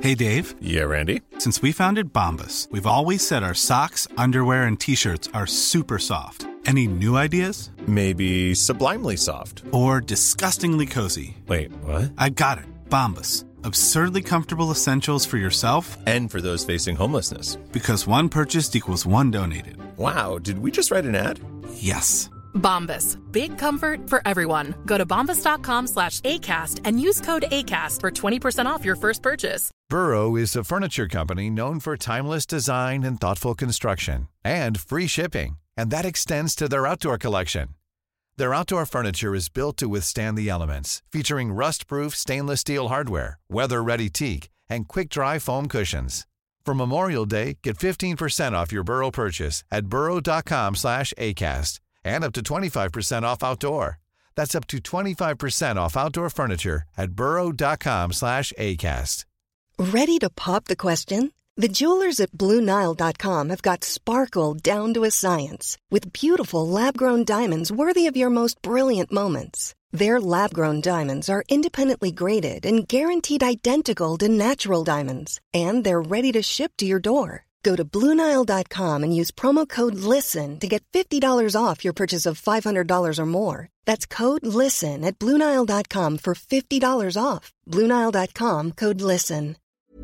Hey, Dave. Yeah, Randy. Since we founded Bombas, we've always said our socks, underwear, and T-shirts are super soft. Any new ideas? Maybe sublimely soft. Or disgustingly cozy. Wait, what? I got it. Bombas. Absurdly comfortable essentials for yourself And for those facing homelessness. Because one purchased equals one donated. Wow, did we just write an ad? Yes. Bombas. Big comfort for everyone. Go to bombas.com/ACAST and use code ACAST for 20% off your first purchase. Burrow is a furniture company known for timeless design and thoughtful construction, and free shipping, and that extends to their outdoor collection. Their outdoor furniture is built to withstand the elements, featuring rust-proof stainless steel hardware, weather-ready teak, and quick-dry foam cushions. For Memorial Day, get 15% off your Burrow purchase at burrow.com/ACAST, and up to 25% off outdoor. That's up to 25% off outdoor furniture at burrow.com/ACAST. Ready to pop the question? The jewelers at BlueNile.com have got sparkle down to a science with beautiful lab-grown diamonds worthy of your most brilliant moments. Their lab-grown diamonds are independently graded and guaranteed identical to natural diamonds, and they're ready to ship to your door. Go to BlueNile.com and use promo code LISTEN to get $50 off your purchase of $500 or more. That's code LISTEN at BlueNile.com for $50 off. BlueNile.com, code LISTEN.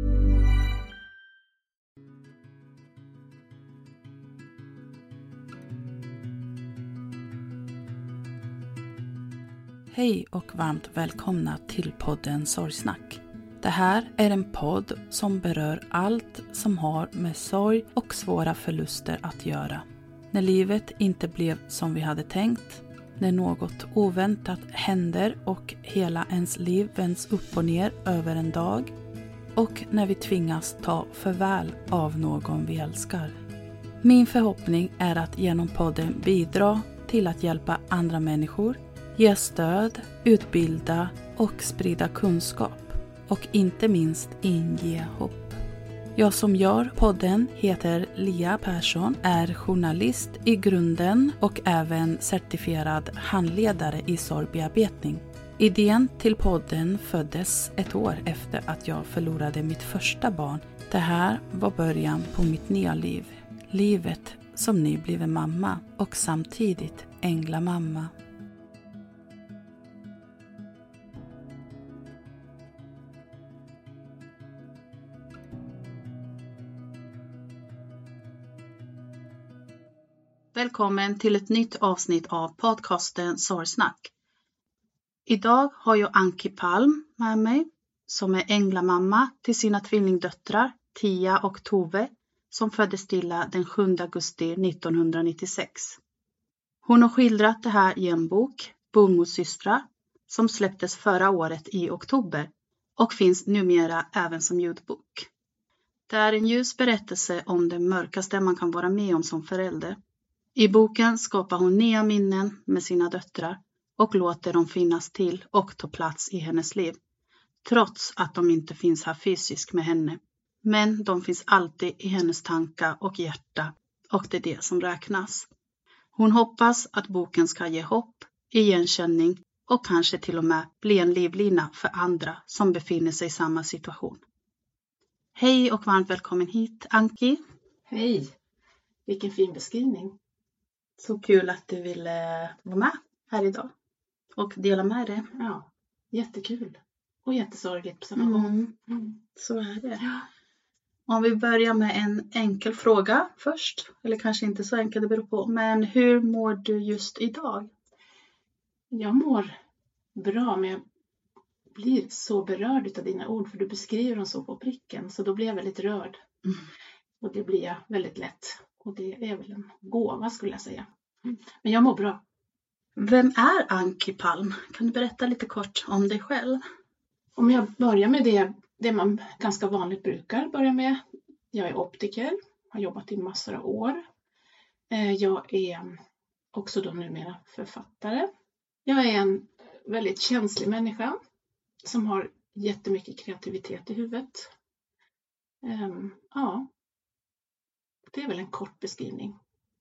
Hej och varmt välkomna till podden Sorgsnack. Det här är en podd som berör allt som har med sorg och svåra förluster att göra. När livet inte blev som vi hade tänkt, när något oväntat händer och hela ens liv vänds upp och ner över en dag, och när vi tvingas ta farväl av någon vi älskar. Min förhoppning är att genom podden bidra till att hjälpa andra människor, ge stöd, utbilda och sprida kunskap. Och inte minst inge hopp. Jag som gör podden heter Lia Persson, är journalist i grunden och även certifierad handledare i sorgbearbetning. Idén till podden föddes ett år efter att jag förlorade mitt första barn. Det här var början på mitt nya liv. Livet som nybliven mamma och samtidigt änglamamma. Välkommen till ett nytt avsnitt av podcasten Sorgsnack. Idag har jag Anki Palm med mig som är änglamamma till sina tvillingdöttrar Tia och Tove som föddes stilla den 7 augusti 1996. Hon har skildrat det här i en bok, Bonmossystrar, som släpptes förra året i oktober och finns numera även som ljudbok. Det är en ljus berättelse om det mörkaste man kan vara med om som förälder. I boken skapar hon nya minnen med sina döttrar och låter dem finnas till och ta plats i hennes liv. Trots att de inte finns här fysiskt med henne. Men de finns alltid i hennes tankar och hjärta och det är det som räknas. Hon hoppas att boken ska ge hopp, igenkänning och kanske till och med bli en livlina för andra som befinner sig i samma situation. Hej och varmt välkommen hit, Anki. Hej, vilken fin beskrivning. Så kul att du ville vara med här idag och dela med dig. Ja, jättekul. Och jättesorgligt på samma gång. Så är det. Ja. Om vi börjar med en enkel fråga först. Eller kanske inte så enkel, det beror på. Men hur mår du just idag? Jag mår bra, men jag blir så berörd av dina ord. För du beskriver dem så på pricken. Så då blir jag väldigt rörd. Och det blir jag väldigt lätt. Och det är väl en gåva skulle jag säga. Men jag mår bra. Vem är Anki Palm? Kan du berätta lite kort om dig själv? Om jag börjar med det man ganska vanligt brukar börja med. Jag är optiker. Har jobbat i massor av år. Jag är också då numera författare. Jag är en väldigt känslig människa. Som har jättemycket kreativitet i huvudet. Ja. Det är väl en kort beskrivning.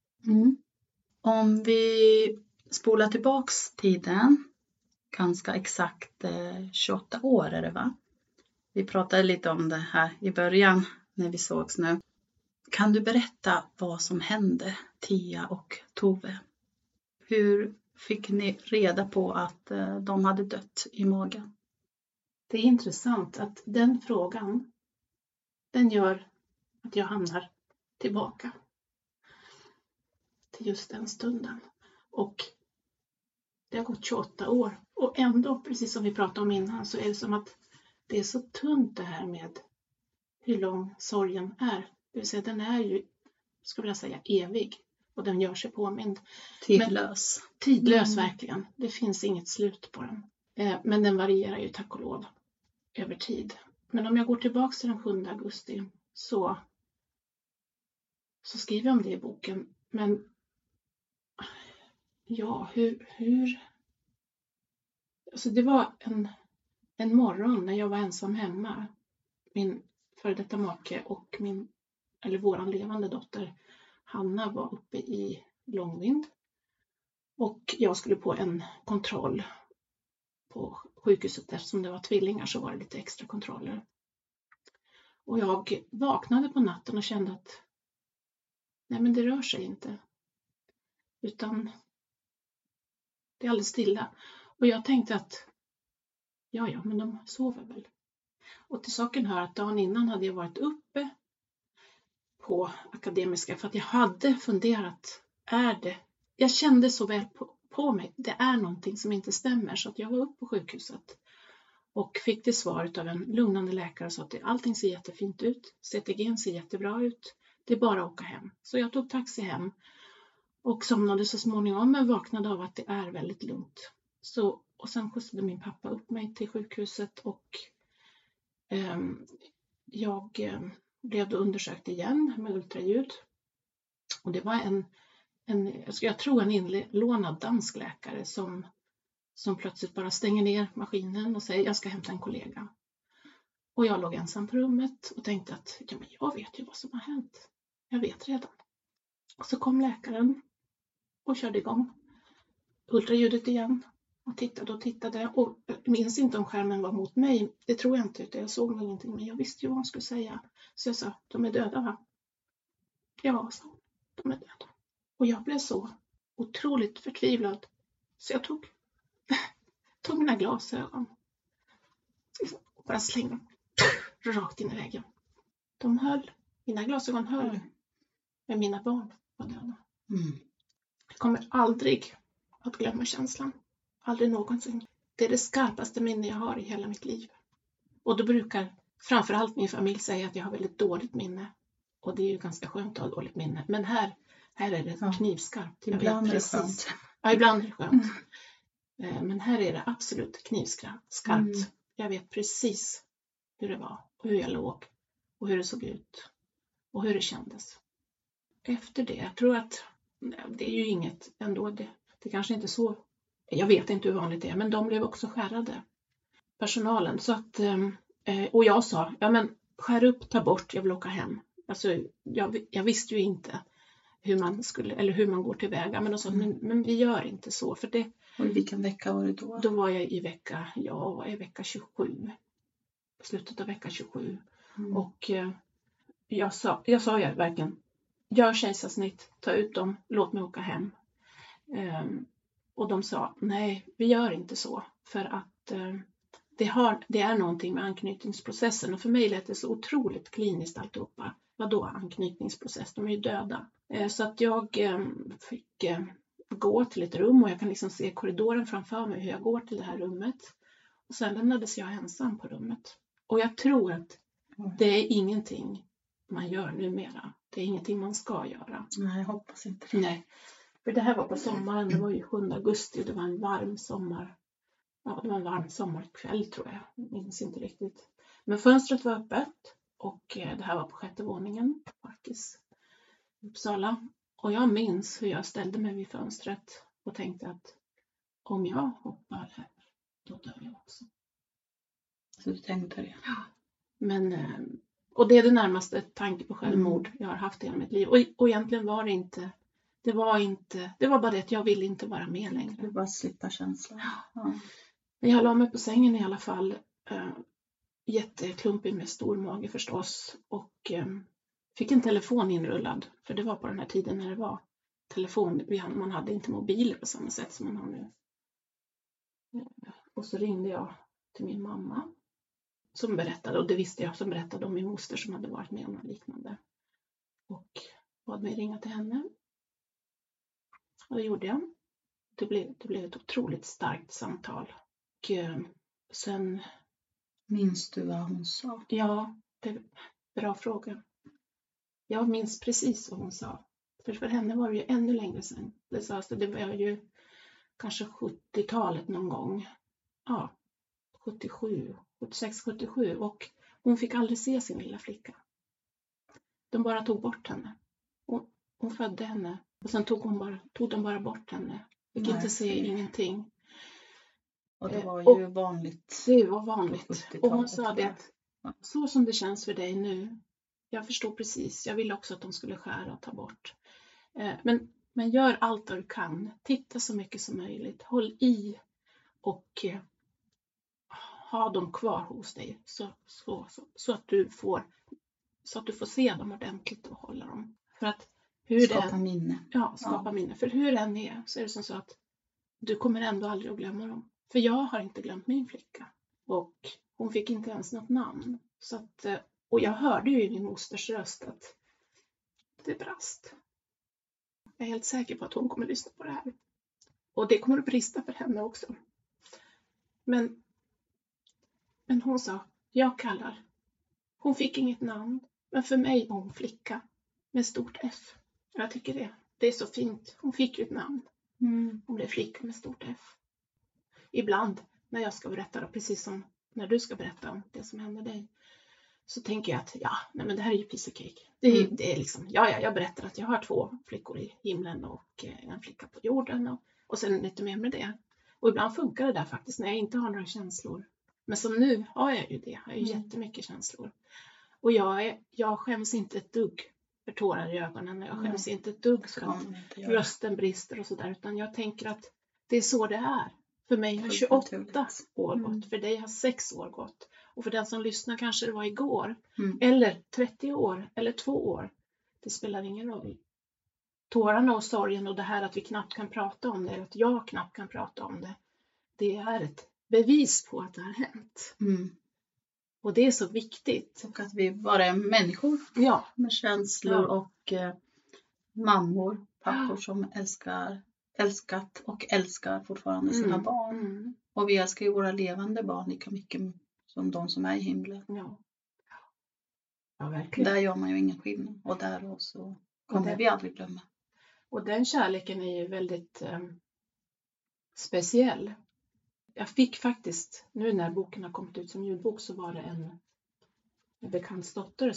Om vi spolar tillbaks tiden, ganska exakt 28 år är det va? Vi pratade lite om det här i början när vi sågs nu. Kan du berätta vad som hände Tia och Tove? Hur fick ni reda på att de hade dött i magen? Det är intressant att den frågan, den gör att jag hamnar tillbaka till just den stunden. Och det har gått 28 år och ändå, precis som vi pratade om innan, så är det som att det är så tunt det här med hur lång sorgen är. Det vill säga den är ju, skulle jag säga, evig och den gör sig påmind. Tidlös. Tidlös verkligen. Det finns inget slut på den. Men den varierar ju tack och lov över tid. Men om jag går tillbaka till den 7 augusti så skriver jag om det i boken. Men ja, hur? Alltså det var en morgon när jag var ensam hemma. Min före detta make och våran levande dotter Hanna var uppe i Långvind. Och jag skulle på en kontroll på sjukhuset. Eftersom det var tvillingar så var det lite extra kontroller. Och jag vaknade på natten och kände att nej, men det rör sig inte. Utan det är alldeles stilla. Och jag tänkte att ja, men de sover väl. Och till saken hör att dagen innan hade jag varit uppe på Akademiska för att jag hade funderat, jag kände så väl på mig, det är någonting som inte stämmer, så att jag var uppe på sjukhuset och fick det svar av en lugnande läkare och sa att allting ser jättefint ut, CTG ser jättebra ut, det är bara att åka hem. Så jag tog taxi hem och somnade så småningom, men vaknade av att det är väldigt lugnt. Och sen skjutsade min pappa upp mig till sjukhuset och jag blev då undersökt igen med ultraljud. Och det var jag tror en inlånad dansk läkare som plötsligt bara stänger ner maskinen och säger jag ska hämta en kollega. Och jag låg ensam på rummet och tänkte att men jag vet ju vad som har hänt. Jag vet redan. Och så kom läkaren och körde igång ultraljudet igen. Och tittade och minns inte om skärmen var mot mig. Det tror jag inte, utan jag såg nog ingenting. Men jag visste ju vad hon skulle säga. Så jag sa, de är döda va? Ja, sa hon, de är döda. Och jag blev så otroligt förtvivlad. Så jag tog mina glasögon. Och bara slängde dem rakt in i väggen. Mina glasögon höll. Men mina barn var döda. Jag kommer aldrig att glömma känslan. Aldrig någonsin. Det är det skarpaste minne jag har i hela mitt liv. Och då brukar framförallt min familj säga att jag har väldigt dåligt minne. Och det är ju ganska skönt att ha dåligt minne. Men här är det knivskarpt. Ibland är det skönt. Ja, ibland är det skönt. Men här är det absolut knivskarpt. Jag vet precis hur det var. Och hur jag låg. Och hur det såg ut. Och hur det kändes. Efter det, jag tror att det är ju inget ändå. Det kanske inte så. Jag vet inte hur vanligt det är, men de blev också skärrade. Personalen. Så att, och jag sa, ja men skär upp, ta bort, jag vill åka hem. Alltså, jag visste ju inte hur man går tillväga. Men de sa, men vi gör inte så. För det, och i vilken vecka var det då? Då var jag i vecka 27. Slutet av vecka 27. Och jag sa verkligen, gör kejsarsnitt, ta ut dem, låt mig åka hem. Och de sa, nej, vi gör inte så. För att det är någonting med anknytningsprocessen. Och för mig lät det så otroligt kliniskt alltihopa. Vadå anknytningsprocess? De är ju döda. Så att jag fick gå till ett rum. Och jag kan liksom se korridoren framför mig hur jag går till det här rummet. Och sen lämnades jag ensam på rummet. Och jag tror att det är ingenting man gör numera. Det är ingenting man ska göra. Nej, jag hoppas inte det. Nej. För det här var på sommaren, det var ju 7 augusti, det var en varm sommar. Ja, det var en varm sommarkväll tror jag, minns inte riktigt. Men fönstret var öppet och det här var på 6:e våningen, Parkis, Uppsala. Och jag minns hur jag ställde mig vid fönstret och tänkte att om jag hoppar här, då dör jag också. Så du tänkte det? Ja. Men, och det är det närmaste tanke på självmord jag har haft i hela mitt liv. Och egentligen var det inte. Det var bara det att jag ville inte vara med längre. Du bara slippa känslan. Ja. Men jag la mig på sängen i alla fall. jätteklumpig med stor mage förstås. Och fick en telefon inrullad. För det var på den här tiden när det var telefon. Man hade inte mobiler på samma sätt som man har nu. Och så ringde jag till min mamma. Som berättade, och det visste jag, som berättade om min moster som hade varit med om något liknande. Och bad mig ringa till henne. Och det gjorde jag. Det blev ett otroligt starkt samtal. Och sen... Minns du vad hon sa? Ja, det är en bra fråga. Jag minns precis vad hon sa. För henne var det ju ännu längre sedan. Det var ju kanske 70-talet någon gång. Ja, 76, 77. Och hon fick aldrig se sin lilla flicka. De bara tog bort henne. Hon födde henne. Och sen tog de bara bort henne. Fick inte se ingenting. Och det var ju vanligt. Det var vanligt. Och hon sa det att så som det känns för dig nu. Jag förstår precis. Jag ville också att de skulle skära och ta bort. Men gör allt du kan. Titta så mycket som möjligt. Håll i. Och ha dem kvar hos dig. Så att du får se dem ordentligt och hålla dem. För att skapa minne. Ja, skapa minne. För hur den är så är det som så att du kommer ändå aldrig att glömma dem. För jag har inte glömt min flicka. Och hon fick inte ens något namn. Så att, och jag hörde ju i min mosters röst att det brast. Jag är helt säker på att hon kommer att lyssna på det här. Och det kommer att brista för henne också. Men hon sa, jag kallar. Hon fick inget namn. Men för mig var hon flicka. Med stort F. Jag tycker det är så fint. Hon fick ju ett namn. Hon blev flicka med stort F. Ibland när jag ska berätta, precis som när du ska berätta om det som hände dig, så tänker jag att men det här är ju piece of cake. Det är liksom, jag berättar att jag har 2 flickor i himlen och en flicka på jorden och sen lite mer med det. Och ibland funkar det där faktiskt när jag inte har några känslor. Men som nu har jag ju det. Jag har ju jättemycket känslor. Och jag skäms inte ett dugg för tårar i ögonen. Jag skäms inte ett dugg för att rösten brister och sådär. Utan jag tänker att det är så det är. För mig har 28 år gått. För dig har 6 år gått. Och för den som lyssnar kanske det var igår. Eller 30 år. Eller 2 år. Det spelar ingen roll. Tårarna och sorgen och det här att vi knappt kan prata om det. Eller att jag knappt kan prata om det. Det är ett bevis på att det har hänt. Och det är så viktigt. Och att vi bara är människor. Ja. Med känslor och mammor, pappor som älskat och älskar fortfarande sina barn. Och vi älskar ju våra levande barn lika mycket som de som är i himlen. Ja, verkligen. Där gör man ju ingen skillnad. Och där så kommer vi aldrig glömma. Och den kärleken är ju väldigt speciell. Jag fick faktiskt, nu när boken har kommit ut som ljudbok, så var det en bekants dotter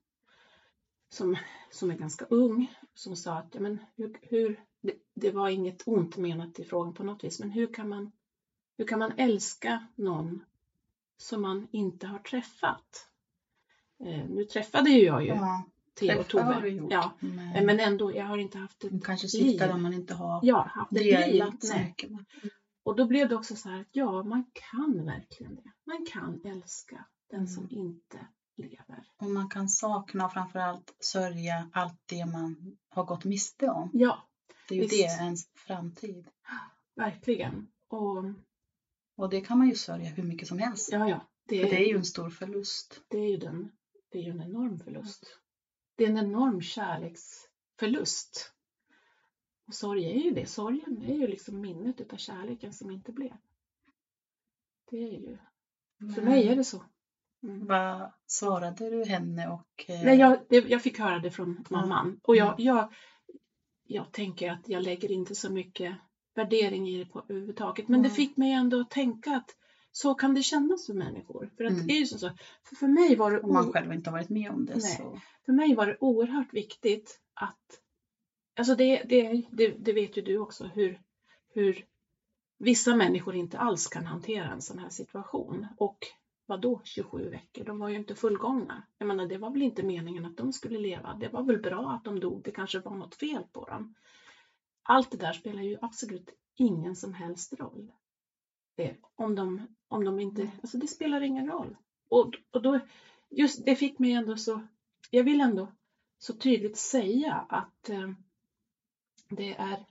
som är ganska ung, som sa att det var inget ont menat i frågan på något vis, men hur kan man älska någon som man inte har träffat? Nu träffade ju jag ju Theo och Tove. Ja, men ändå, jag har inte haft ett kanske sitter där man inte har haft delat så mycket. Och då blev det också så här att man kan verkligen det. Man kan älska den som inte lever. Och man kan sakna och framförallt sörja allt det man har gått miste om. Ja. Det är ju det ens framtid. Verkligen. Och det kan man ju sörja hur mycket som helst. Ja. För det är ju en stor förlust. Det är ju en enorm förlust. Det är en enorm kärleksförlust. Och sorg är ju det. Sorgen är ju liksom minnet utav kärleken som inte blev. Det är ju... För mig är det så. Vad svarade du henne? Nej, jag fick höra det från mamman. Och jag tänker att jag lägger inte så mycket värdering i det på överhuvudtaget. Men det fick mig ändå att tänka att så kan det kännas för människor. För att det är ju så. För mig var det... Om man själv inte har varit med om det. Nej. Så. För mig var det oerhört viktigt att... Alltså det vet ju du också. Hur vissa människor inte alls kan hantera en sån här situation. Och vadå 27 veckor? De var ju inte fullgångna. Jag menar, det var väl inte meningen att de skulle leva. Det var väl bra att de dog. Det kanske var något fel på dem. Allt det där spelar ju absolut ingen som helst roll. Om de inte... Alltså det spelar ingen roll. Och då, just det fick mig ändå jag vill ändå så tydligt säga att det är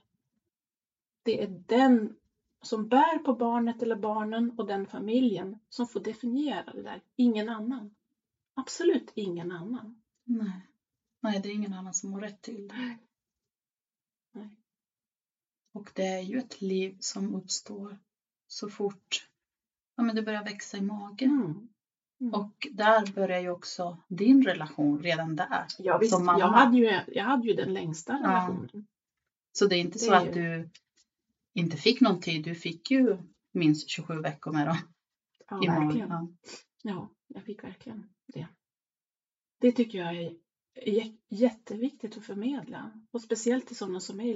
den som bär på barnet eller barnen och den familjen som får definiera det där. Ingen annan. Absolut ingen annan. Nej, det är ingen annan som har rätt till det. Nej. Och det är ju ett liv som uppstår så fort det börjar växa i magen. Och där börjar ju också din relation redan där. Ja, visst, som mamma. Jag hade ju den längsta relationen. Så det är inte så att du inte fick någon tid. Du fick ju minst 27 veckor med dem. Ja, verkligen. Ja, jag fick verkligen det. Det tycker jag är jätteviktigt att förmedla. Och speciellt till sådana som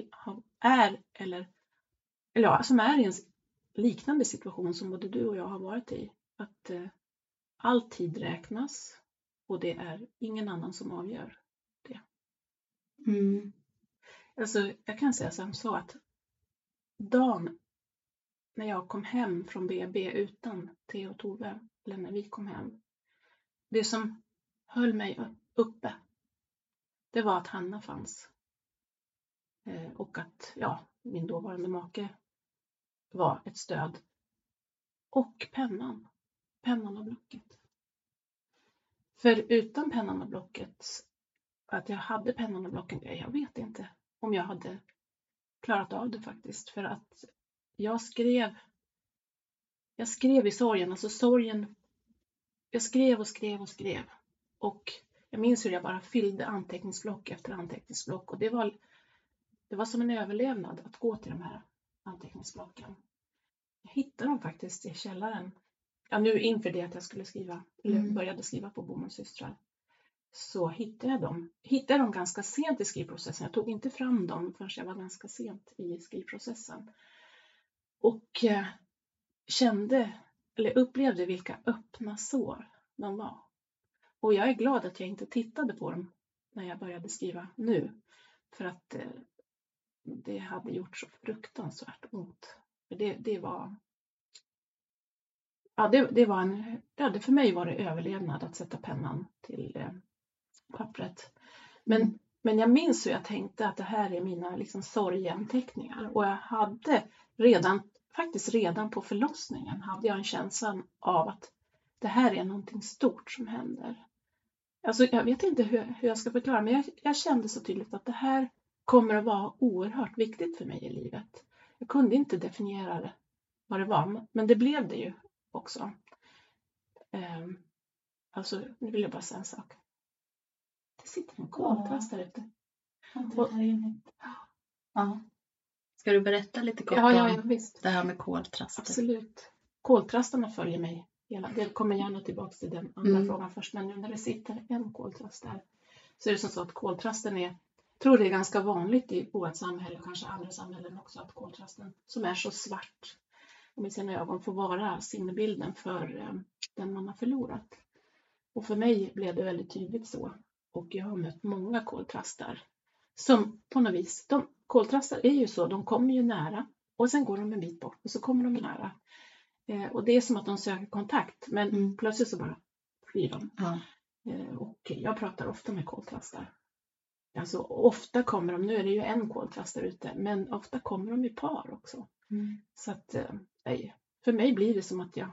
som är i en liknande situation som både du och jag har varit i. Att all tid räknas och det är ingen annan som avgör det. Alltså, jag kan säga som så att dagen när jag kom hem från BB utan Theo och Tove, eller när vi kom hem, det som höll mig uppe, det var att Hanna fanns. Och att min dåvarande make var ett stöd. Och pennan och blocket. För utan pennan och blocket, att jag hade pennan och blocket, jag vet inte om jag hade klarat av det faktiskt. För att jag skrev i sorgen, alltså sorgen, jag skrev. Och jag minns hur jag bara fyllde anteckningsblock efter anteckningsblock. Och det var som en överlevnad att gå till de här anteckningsblocken. Jag hittade dem faktiskt i källaren. Ja, nu inför det att jag skulle skriva, eller började skriva på Bomullssystrar, så hittade jag dem ganska sent i skrivprocessen. Jag tog inte fram dem förrän jag var ganska sent i skrivprocessen. Och upplevde vilka öppna sår de var. Och jag är glad att jag inte tittade på dem när jag började skriva nu. För att det hade gjort så fruktansvärt ont. Det var... Ja, för mig var det överlevnad att sätta pennan till pappret. Men jag minns hur jag tänkte att det här är mina liksom sorgeanteckningar. Och jag hade redan på förlossningen hade jag en känsla av att det här är någonting stort som händer. Alltså jag vet inte hur jag ska förklara, men jag kände så tydligt att det här kommer att vara oerhört viktigt för mig i livet. Jag kunde inte definiera vad det var, men det blev det ju också. Alltså, nu vill jag bara säga en sak. Det sitter en koltrast där ute. Ja. Ska du berätta lite kort om visst. Det här med koltraster? Absolut. Koltrasterna följer mig. Det kommer gärna tillbaka till den andra frågan först. Men nu när det sitter en koltrast där, så är det så att koltrasten jag tror det är ganska vanligt i vårt samhälle, kanske andra samhällen också, att koltrasten som är så svart och med sina ögon får vara sinnebilden för den man har förlorat. Och för mig blev det väldigt tydligt så. Och jag har mött många koltrastar som på något vis, koltrastar är ju så, de kommer ju nära och sen går de en bit bort och så kommer de nära. Och det är som att de söker kontakt, men plötsligt så bara flyr de. Och jag pratar ofta med koltrastar. Alltså ofta kommer de, nu är det ju en koltrast där ute, men ofta kommer de i par också. Så att för mig blir det som att det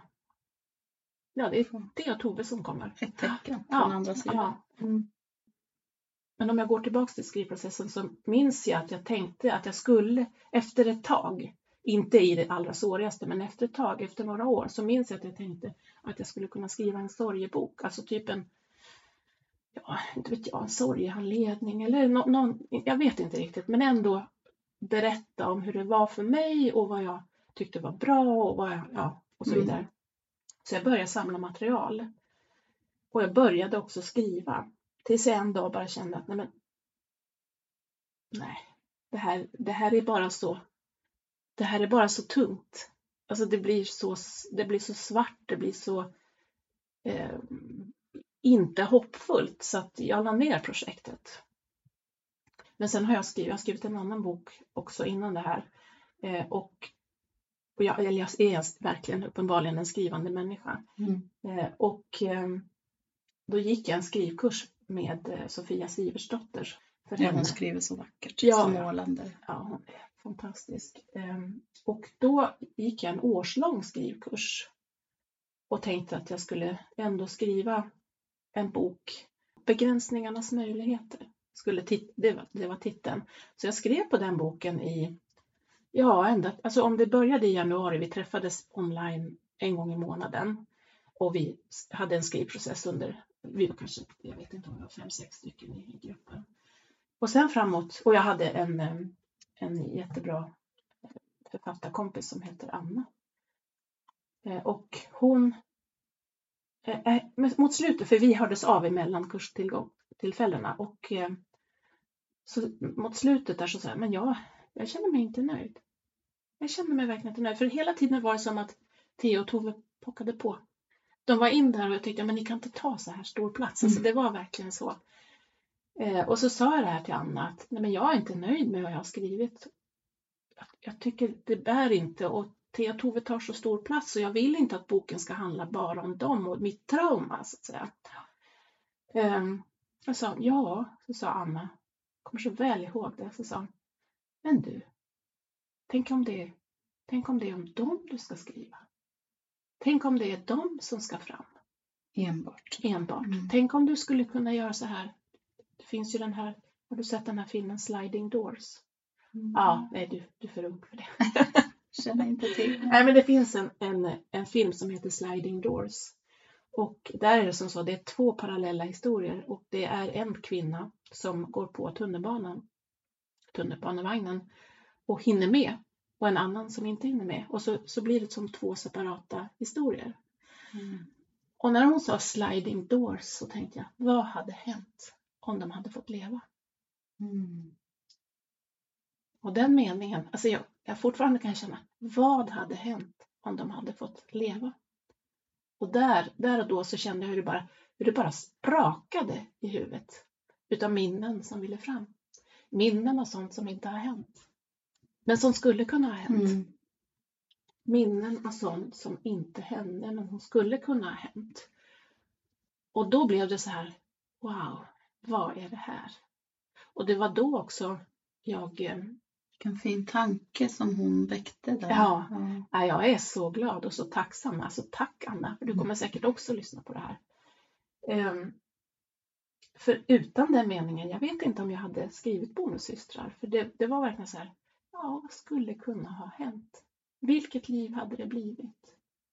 är Tove som kommer. Ett tecken från andra sidan. Men om jag går tillbaka till skrivprocessen så minns jag att jag tänkte att jag skulle efter ett tag, inte i det allra sårigaste, men efter ett tag, efter några år, så minns jag att jag tänkte att jag skulle kunna skriva en sorgebok. Alltså typ en sorgehandledning eller någon, jag vet inte riktigt, men ändå berätta om hur det var för mig och vad jag tyckte var bra och och så vidare. Så jag började samla material och jag började också skriva tills jag en dag bara kände att det här är bara så tungt. Alltså det blir så svart, det blir så inte hoppfullt, så att jag la ner projektet. Men sen har jag skrivit en annan bok också innan det här. Och Och jag är verkligen uppenbarligen en skrivande människa. Då gick jag en skrivkurs med Sofia Siversdotter. Hon skriver så vackert, så målande. Ja, hon är fantastisk. Och då gick jag en årslång skrivkurs. Och tänkte att jag skulle ändå skriva en bok. Begränsningarnas möjligheter. Det var titeln. Så jag skrev på den boken om det började i januari. Vi träffades online en gång i månaden. Och vi hade en skrivprocess vi var kanske, jag vet inte om det var 5-6 stycken i gruppen. Och sen framåt, och jag hade en jättebra författarkompis som heter Anna. Och hon, mot slutet, för vi hördes av emellan kurstillfällena. Och så mot slutet där så sa jag, men jag känner mig inte nöjd. Jag känner mig verkligen inte nöjd. För hela tiden var det som att Theo och Tove pockade på. De var in där och jag tyckte, men ni kan inte ta så här stor plats. Alltså det var verkligen så. Och så sa jag det här till Anna att nej, men jag är inte nöjd med vad jag har skrivit. Jag tycker det bär inte, och Theo och Tove tar så stor plats och jag vill inte att boken ska handla bara om dem och mitt trauma, så att säga. Jag sa, så sa Anna, jag kommer så väl ihåg det, så sa, men du, tänk om det är om dem du ska skriva. Tänk om det är dem som ska fram. Enbart. Tänk om du skulle kunna göra så här. Det finns ju den här, har du sett den här filmen Sliding Doors? Ja, nej du är för ung för det. Känner inte till. Nej, men det finns en film som heter Sliding Doors. Och där är det som så, det är 2 parallella historier. Och det är en kvinna som går på tunnelbanevagnen och hinner med. Och en annan som inte hinner med. Och så blir det som 2 separata historier. Och när hon sa Sliding Doors så tänkte jag, vad hade hänt om de hade fått leva? Och den meningen, alltså jag fortfarande kan känna, vad hade hänt om de hade fått leva? Och där och då så kände jag hur det bara sprakade i huvudet. Utav minnen som ville fram. Minnen av sånt som inte har hänt. Men som skulle kunna ha hänt. Minnen av sånt som inte hände, men som skulle kunna ha hänt. Och då blev det så här, wow, vad är det här? Och det var då också Vilken fin tanke som hon väckte där. Ja, jag är så glad och så tacksam. Alltså tack Anna, för du kommer säkert också lyssna på det här. För utan den meningen, jag vet inte om jag hade skrivit Bonussystrar. För det var verkligen så här, vad skulle kunna ha hänt? Vilket liv hade det blivit?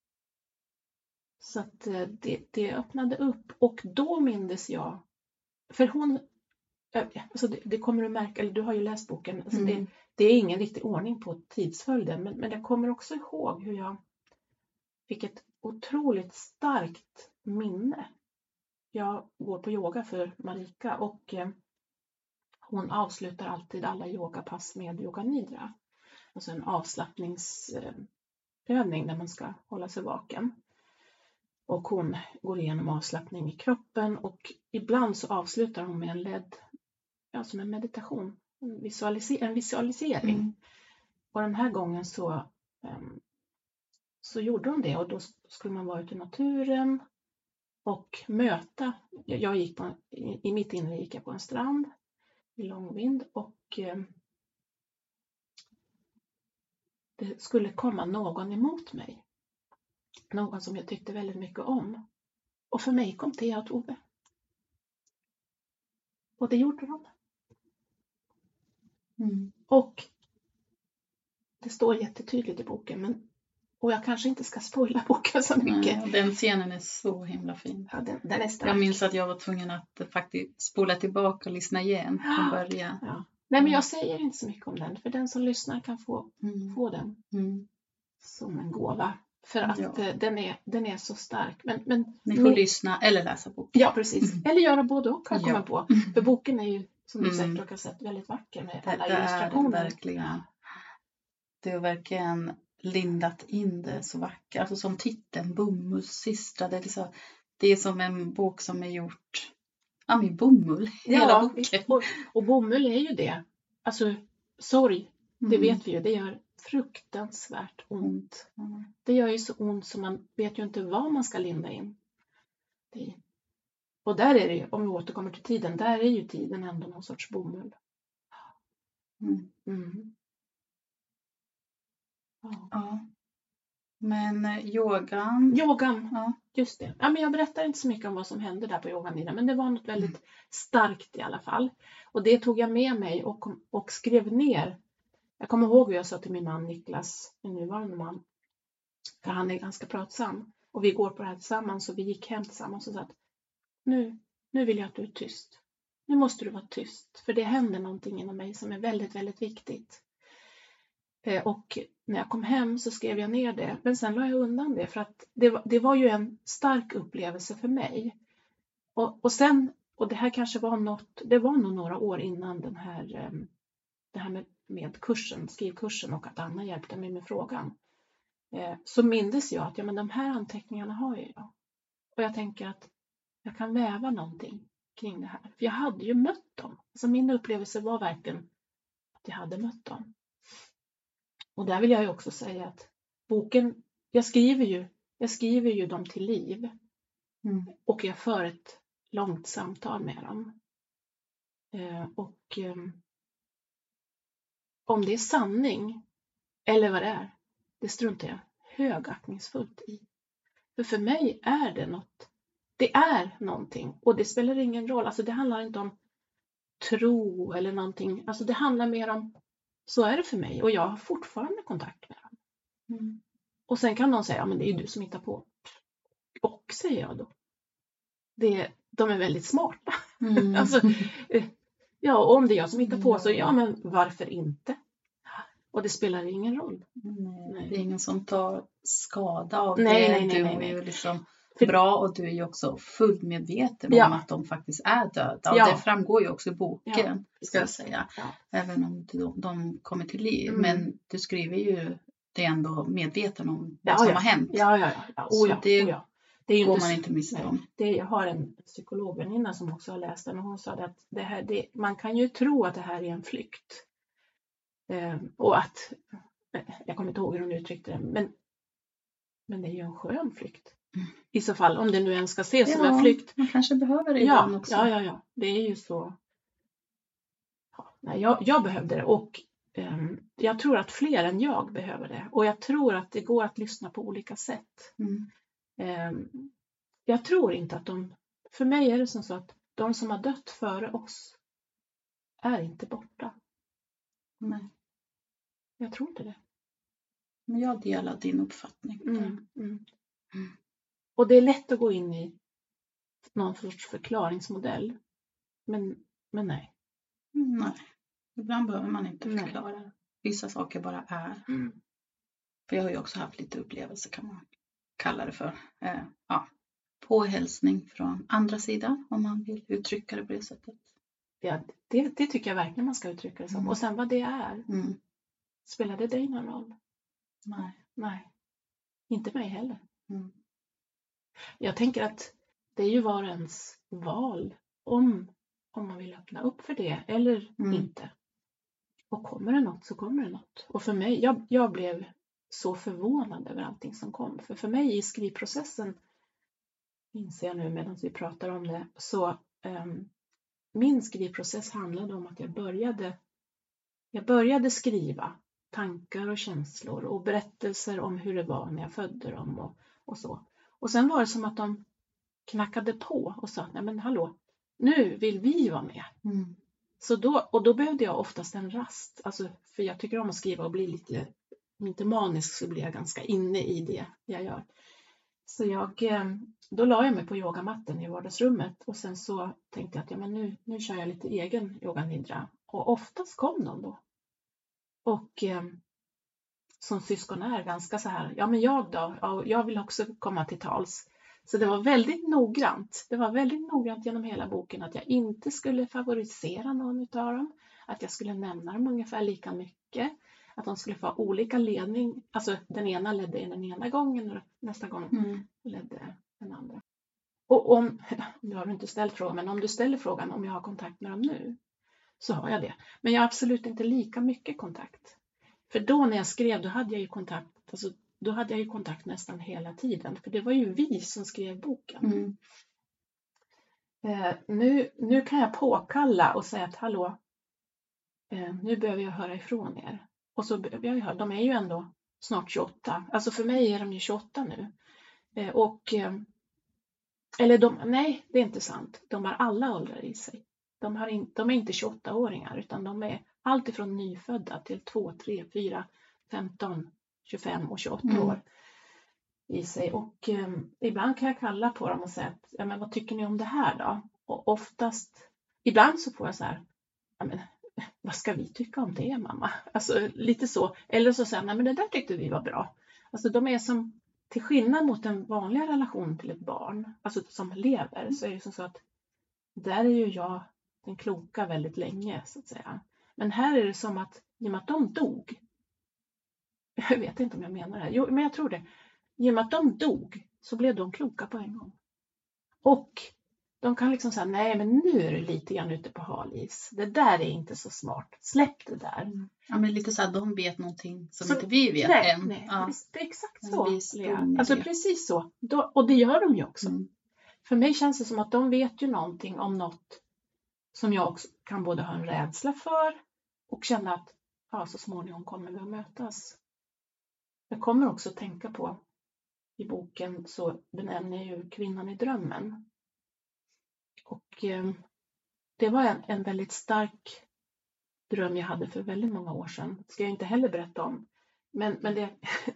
Så att det öppnade upp. Och då mindes jag, för hon, alltså det kommer du märka, eller du har ju läst boken. Alltså det är ingen riktig ordning på tidsföljden. Men jag kommer också ihåg hur jag fick ett otroligt starkt minne. Jag går på yoga för Marika och hon avslutar alltid alla yogapass med yoga nidra. Alltså en avslappningsövning där man ska hålla sig vaken. Och hon går igenom avslappning i kroppen och ibland så avslutar hon med en LED, som en meditation, en visualisering. Och den här gången så gjorde hon det och då skulle man vara ute i naturen och möta. Jag gick i mitt inre gick jag på en strand i långvind och det skulle komma någon emot mig. Någon som jag tyckte väldigt mycket om. Och för mig kom Thea och Tove. Och det gjorde de. Och det står jättetydligt i boken. Och jag kanske inte ska spoila boken så mycket. Nej, den scenen är så himla fin. Ja, den är stark. Jag minns att jag var tvungen att faktiskt spola tillbaka och lyssna igen från början. Ja. Nej, men jag säger inte så mycket om den. För den som lyssnar kan få den som en gåva. För att den är så stark. Men ni får lyssna eller läsa boken. Ja, precis. Eller göra både och kan komma på. För boken är ju, som du säkert har sett, väldigt vacker med alla illustrationer. Verkligen. Det är verkligen lindat in det så vackert. Alltså som titeln, Bomullssystrar. Det är som en bok som är gjort med bomull. Hela boken. Och bomull är ju det. Alltså sorg, det vet vi ju. Det gör fruktansvärt ont. Det gör ju så ont så man vet ju inte vad man ska linda in. Och där är det ju, om vi återkommer till tiden, där är ju tiden ändå någon sorts bomull. Ja. Men yogan, ja. Just det. Ja, men jag berättar inte så mycket om vad som hände där på yogan, men det var något väldigt starkt i alla fall. Och det tog jag med mig och skrev ner. Jag kommer ihåg hur jag sa till min man Niklas, min nuvarande man, för han är ganska pratsam. Och vi går på det här tillsammans, och vi gick hem tillsammans och sa att nu vill jag att du är tyst. Nu måste du vara tyst, för det händer någonting inom mig som är väldigt, väldigt viktigt. Och när jag kom hem så skrev jag ner det. Men sen la jag undan det, för att det var ju en stark upplevelse för mig. Och det här kanske var det var nog några år innan det här med kursen, skrivkursen, och att Anna hjälpte mig med frågan. Så mindes jag att men de här anteckningarna har jag. Och jag tänker att jag kan väva någonting kring det här. För jag hade ju mött dem. Så min upplevelse var verkligen att jag hade mött dem. Och där vill jag ju också säga att boken, jag skriver ju dem till liv. Och jag för ett långt samtal med dem. Om det är sanning eller vad det struntar jag högaktningsfullt i. För mig är det något. Det är någonting, och det spelar ingen roll. Alltså det handlar inte om tro eller någonting. Alltså det handlar mer om, så är det för mig, och jag har fortfarande kontakt med dem. Och sen kan någon säga, men det är ju du som hittar på. Och säger jag då. De är väldigt smarta. Alltså, ja, och om det är jag som hittar på, så men varför inte? Och det spelar ingen roll. Nej. Det är ingen som tar skada av nej, det. Du är ju liksom bra, och du är ju också fullt medveten om att de faktiskt är döda. Och det framgår ju också i boken, ska jag säga. Ja. Även om de kommer till liv. Men du skriver ju, det är ändå medveten om vad som har hänt. Det går man inte miste om. Jag har en psykologväninna som också har läst den, och hon sa att man kan ju tro att det här är en flykt. Och att, jag kommer inte ihåg hur hon uttryckte det, men det är ju en skön flykt. I så fall, om det nu ens ska ses som en flykt. Man kanske behöver det ibland också. Ja. Det är ju så. Jag behövde det, och jag tror att fler än jag behöver det. Och jag tror att det går att lyssna på olika sätt. Jag tror inte att för mig är det som så att de som har dött före oss är inte borta. Nej. Jag tror inte det. Men jag delar din uppfattning. Och det är lätt att gå in i någon sorts förklaringsmodell. Men nej. Nej. Ibland behöver man inte förklara. Vissa saker bara är. För jag har ju också haft lite upplevelser, kan man kalla det för. Påhälsning från andra sidan, om man vill uttrycka det på det sättet. Ja, det tycker jag verkligen man ska uttrycka det som. Och sen vad det är. Spelar det dig någon roll? Nej. Inte mig heller. Jag tänker att det är ju var ens val om man vill öppna upp för det eller inte. Och kommer det något så kommer det något. Och för mig, jag blev så förvånad över allting som kom. För mig i skrivprocessen, inser jag nu medan vi pratar om det, så min skrivprocess handlade om att jag började skriva tankar och känslor och berättelser om hur det var när jag födde dem och så. Och sen var det som att de knackade på och sa, nej men hallå, nu vill vi vara med. Så då behövde jag oftast en rast. Alltså, för jag tycker om att skriva och bli lite, inte manisk, så blir jag ganska inne i det jag gör. Så då la jag mig på yogamatten i vardagsrummet, och sen så tänkte jag att nu kör jag lite egen yoga nidra. Och oftast kom de då. Och som syskon är ganska så här, men jag då? Jag vill också komma till tals. Så det var väldigt noggrant. Det var väldigt noggrant genom hela boken att jag inte skulle favorisera någon utav dem. Att jag skulle nämna dem ungefär lika mycket. Att de skulle få olika ledning. Alltså den ena ledde den ena gången och nästa gång ledde den andra. Och nu har du inte ställt frågan, men om du ställer frågan om jag har kontakt med dem nu, så har jag det. Men jag har absolut inte lika mycket kontakt. För då när jag skrev, då hade jag ju kontakt, alltså, då hade jag ju kontakt nästan hela tiden. För det var ju vi som skrev boken. Nu kan jag påkalla och säga att hallå, nu behöver jag höra ifrån er. Och så behöver jag höra, de är ju ändå snart 28. Alltså för mig är de ju 28 nu. Nej, det är inte sant. De har alla åldrar i sig. De är inte 28-åringar, utan de är allt ifrån nyfödda till 2, 3, 4, 15, 25 och 28 år i sig. Och ibland kan jag kalla på dem och säga att, ja, men vad tycker ni om det här då? Och oftast, ibland så får jag så här, ja, men vad ska vi tycka om det, mamma? Alltså lite så. Eller så säger jag, nej men det där tyckte vi var bra. Alltså de är som, till skillnad mot en vanlig relation till ett barn, alltså som lever, så är det som så att där är ju jag den kloka väldigt länge, så att säga. Men här är det som att, i och med att de dog, jag vet inte om jag menar det här, jo, men jag tror det, i och med att de dog så blev de kloka på en gång. Och de kan liksom säga, nej men nu är det lite grann ute på halis. Det där är inte så smart. Släpp det där. Ja, men lite så att de vet någonting som inte vi vet än. Nej, ja. det är exakt så. Lea. Alltså precis så. Och det gör de ju också. För mig känns det som att de vet ju någonting om något som jag också kan både ha en rädsla för och känna att ja, så småningom kommer vi att mötas. Jag kommer också tänka på, i boken så benämner jag ju kvinnan i drömmen. Och det var en väldigt stark dröm jag hade för väldigt många år sedan. Det ska jag inte heller berätta om. Men det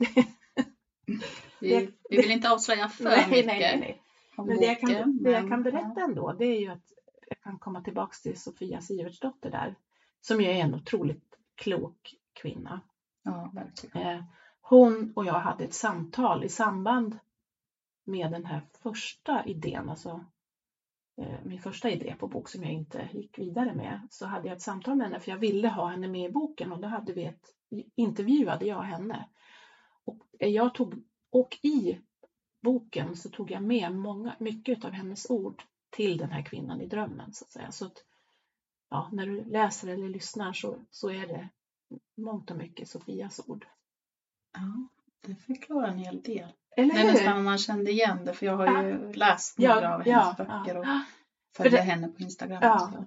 vi vill inte avslöja för mycket. Nej. Men det jag kan berätta ändå, det är ju att jag kan komma tillbaka till Sofia Sivertsdotter där. Som ju är en otroligt klok kvinna. Ja, verkligen. Hon och jag hade ett samtal i samband med den här första idén, alltså min första idé på bok som jag inte gick vidare med, så hade jag ett samtal med henne för jag ville ha henne med i boken, och då hade vi intervjuade jag henne. Och i boken så tog jag med mycket av hennes ord till den här kvinnan i drömmen, så att säga. Så att, ja, när du läser eller lyssnar så är det mångt och mycket Sofias ord. Ja, det förklarar en hel del. Eller det är nästan man kände igen det, för jag har ju läst några av hennes böcker och följer henne på Instagram.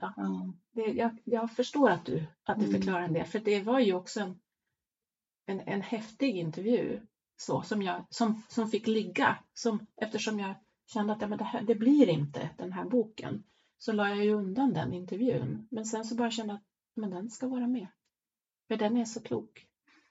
Jag förstår att det förklarar en del, för det var ju också en häftig intervju så, som fick ligga, eftersom jag kände att men det blir inte den här boken, så la jag ju undan den intervjun, men sen så bara kände att men den ska vara med, för den är så klok.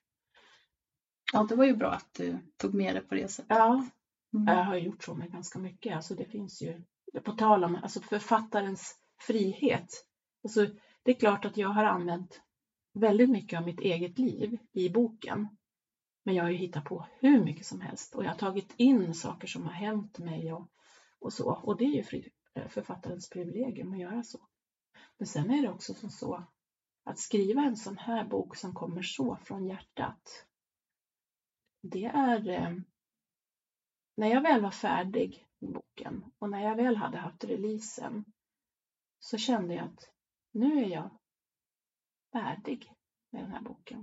Ja, det var ju bra att du tog med det på det sättet. Ja, jag har gjort så med ganska mycket. Alltså det finns ju, på tal om alltså författarens frihet. Alltså det är klart att jag har använt väldigt mycket av mitt eget liv i boken. Men jag har ju hittat på hur mycket som helst. Och jag har tagit in saker som har hänt mig och så. Och det är ju författarens privilegium att göra så. Men sen är det också så att skriva en sån här bok som kommer så från hjärtat. Det är, när jag väl var färdig med boken och när jag väl hade haft releasen, så kände jag att nu är jag färdig med den här boken.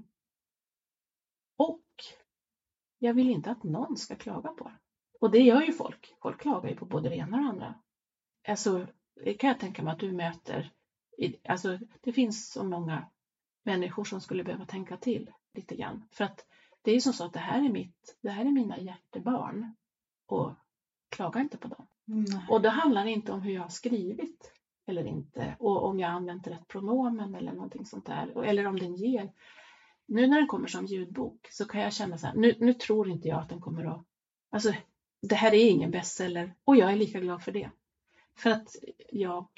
Och jag vill inte att någon ska klaga på det. Och det gör ju folk. Folk klagar ju på både det ena och det andra. Alltså, det kan jag tänka mig att du möter. Alltså, det finns så många människor som skulle behöva tänka till lite grann. För att det är ju som så att det här är mina hjärtebarn, och klaga inte på dem. Och det handlar inte om hur jag har skrivit eller inte, och om jag har använt rätt pronomen eller någonting sånt där, eller om den ger. Nu när den kommer som ljudbok så kan jag känna så här, nu tror inte jag att den kommer att, alltså det här är ingen bestseller, och jag är lika glad för det. För att jag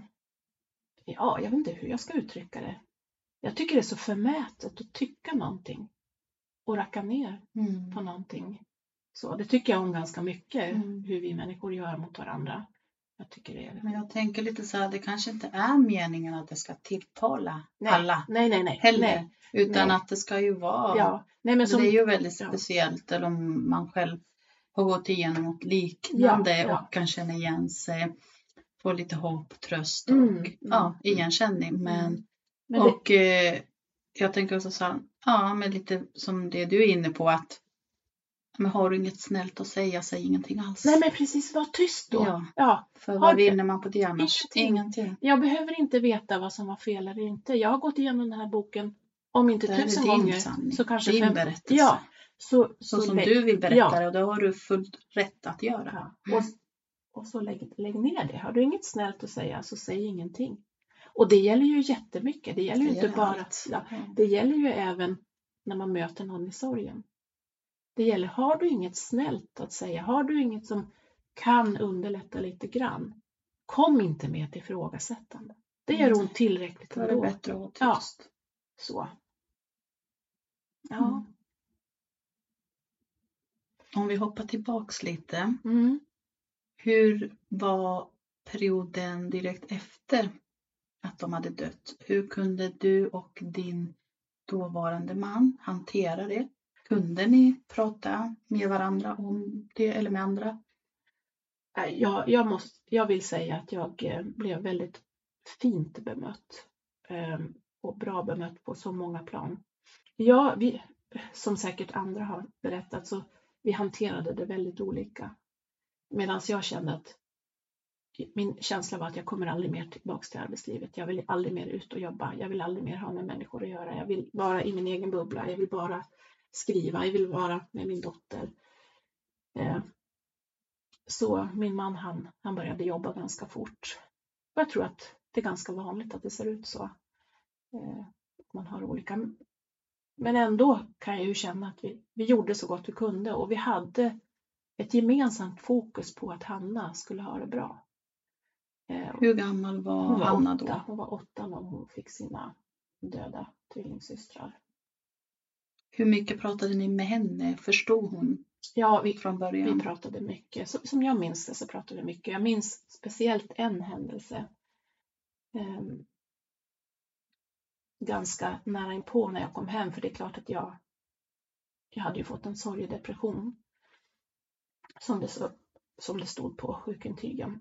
vet inte hur jag ska uttrycka det. Jag tycker det är så förmätet att tycka någonting och racka ner på någonting. Så det tycker jag om ganska mycket, hur vi människor gör mot varandra. Jag tycker det är... Men jag tänker lite så här, det kanske inte är meningen att det ska tilltala alla. Nej. Heller. Utan att det ska ju vara... Ja. Nej, men det är ju väldigt speciellt, eller om man själv har gått igenom något liknande och kan känna igen sig. Få lite hopp, tröst och igenkänning. Men jag tänker också så här, Ja, men lite som det du är inne på att men har du inget snällt att säga, säg ingenting alls. Nej, men precis, var tyst då. Ja. För vad vinner man på det annars? Ingenting. Jag behöver inte veta vad som var fel eller inte. Jag har gått igenom den här boken om inte 1000 gånger. Sanning. Så kanske din 5. berättelse. Ja. Så som du vill berätta det, och då har du fullt rätt att göra. Ja. Och så lägg ner det. Har du inget snällt att säga så säg ingenting. Och det gäller ju jättemycket. Det gäller ju inte bara. Det gäller ju även när man möter någon i sorgen. Det gäller, har du inget snällt att säga, har du inget som kan underlätta lite grann, kom inte med till ifrågasättande. Det gör hon tillräckligt. Då är det bättre att vara tyst. Ja, så. Ja. Om vi hoppar tillbaks lite. Mm. Hur var perioden direkt efter att de hade dött? Hur kunde du och din dåvarande man hantera det? Kunde ni prata med varandra om det eller med andra? Jag vill säga att jag blev väldigt fint bemött. Och bra bemött på så många plan. Ja, vi, som säkert andra har berättat, så vi hanterade det väldigt olika. Medan jag kände att min känsla var att jag kommer aldrig mer tillbaka till arbetslivet. Jag vill aldrig mer ut och jobba. Jag vill aldrig mer ha med människor att göra. Jag vill vara i min egen bubbla. Jag vill bara skriva. Jag vill vara med min dotter. Så min man han började jobba ganska fort. Och jag tror att det är ganska vanligt att det ser ut så. Man har olika. Men ändå kan jag ju känna att vi gjorde så gott vi kunde. Och vi hade ett gemensamt fokus på att Hanna skulle ha det bra. Hur gammal var Hanna då? Hon var 8 när hon fick sina döda tvillingsystrar. Hur mycket pratade ni med henne? Förstod hon från början? Vi pratade mycket. Som jag minns det så pratade vi mycket. Jag minns speciellt en händelse. Ganska nära inpå när jag kom hem. För det är klart att jag hade ju fått en sorgedepression. Som det stod på sjukintygen.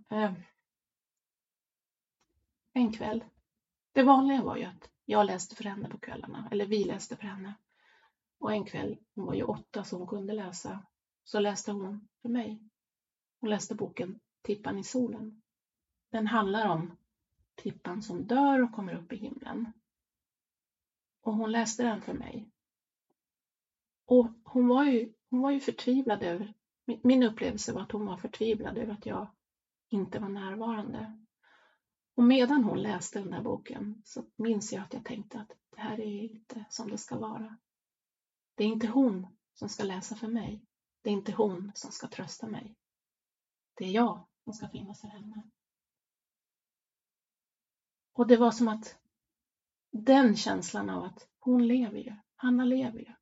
En kväll. Det vanliga var ju att jag läste för henne på kvällarna. Eller vi läste för henne. Och en kväll, hon var ju 8 så hon kunde läsa. Så läste hon för mig. Hon läste boken Tippan i solen. Den handlar om Tippan som dör och kommer upp i himlen. Och hon läste den för mig. Och hon var ju förtvivlad över. Min upplevelse var att hon var förtvivlad över att jag inte var närvarande. Och medan hon läste den där boken så minns jag att jag tänkte att det här är inte som det ska vara. Det är inte hon som ska läsa för mig. Det är inte hon som ska trösta mig. Det är jag som ska finnas för henne. Och det var som att den känslan av att hon lever ju. Hanna lever ju.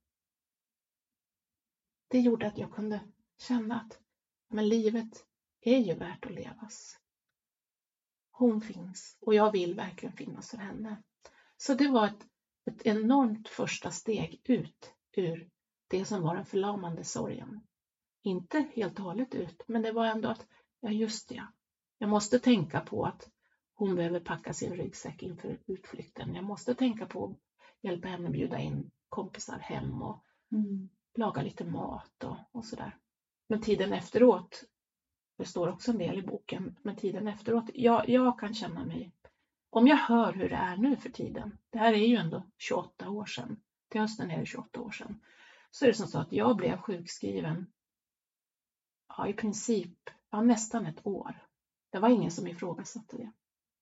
Det gjorde att jag kunde känna att men livet är ju värt att levas. Hon finns och jag vill verkligen finnas för henne. Så det var ett enormt första steg ut ur det som var den förlamande sorgen. Inte helt och hållet ut, men det var ändå att, ja just det, jag måste tänka på att hon behöver packa sin ryggsäck inför utflykten. Jag måste tänka på att hjälpa henne bjuda in kompisar hem och laga lite mat och sådär. Men tiden efteråt, det står också en del i boken, men tiden efteråt, jag kan känna mig, om jag hör hur det är nu för tiden, det här är ju ändå 28 år sedan, till hösten är det 28 år sedan, så är det som så att jag blev sjukskriven i princip nästan ett år. Det var ingen som ifrågasatte det.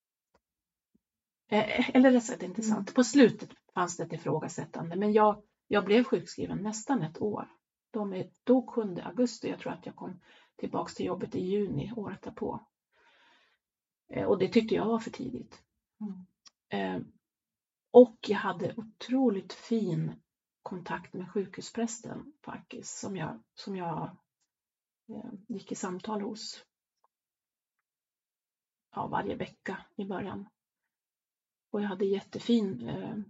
Eller rätt sagt inte sant. På slutet fanns det ett ifrågasättande, men jag blev sjukskriven nästan ett år. Då 7 augusti, jag tror att jag kom tillbaka till jobbet i juni året därpå. Och det tyckte jag var för tidigt. Och jag hade otroligt fin kontakt med sjukhusprästen på Akis som jag gick i samtal hos varje vecka i början. Och jag hade jättefin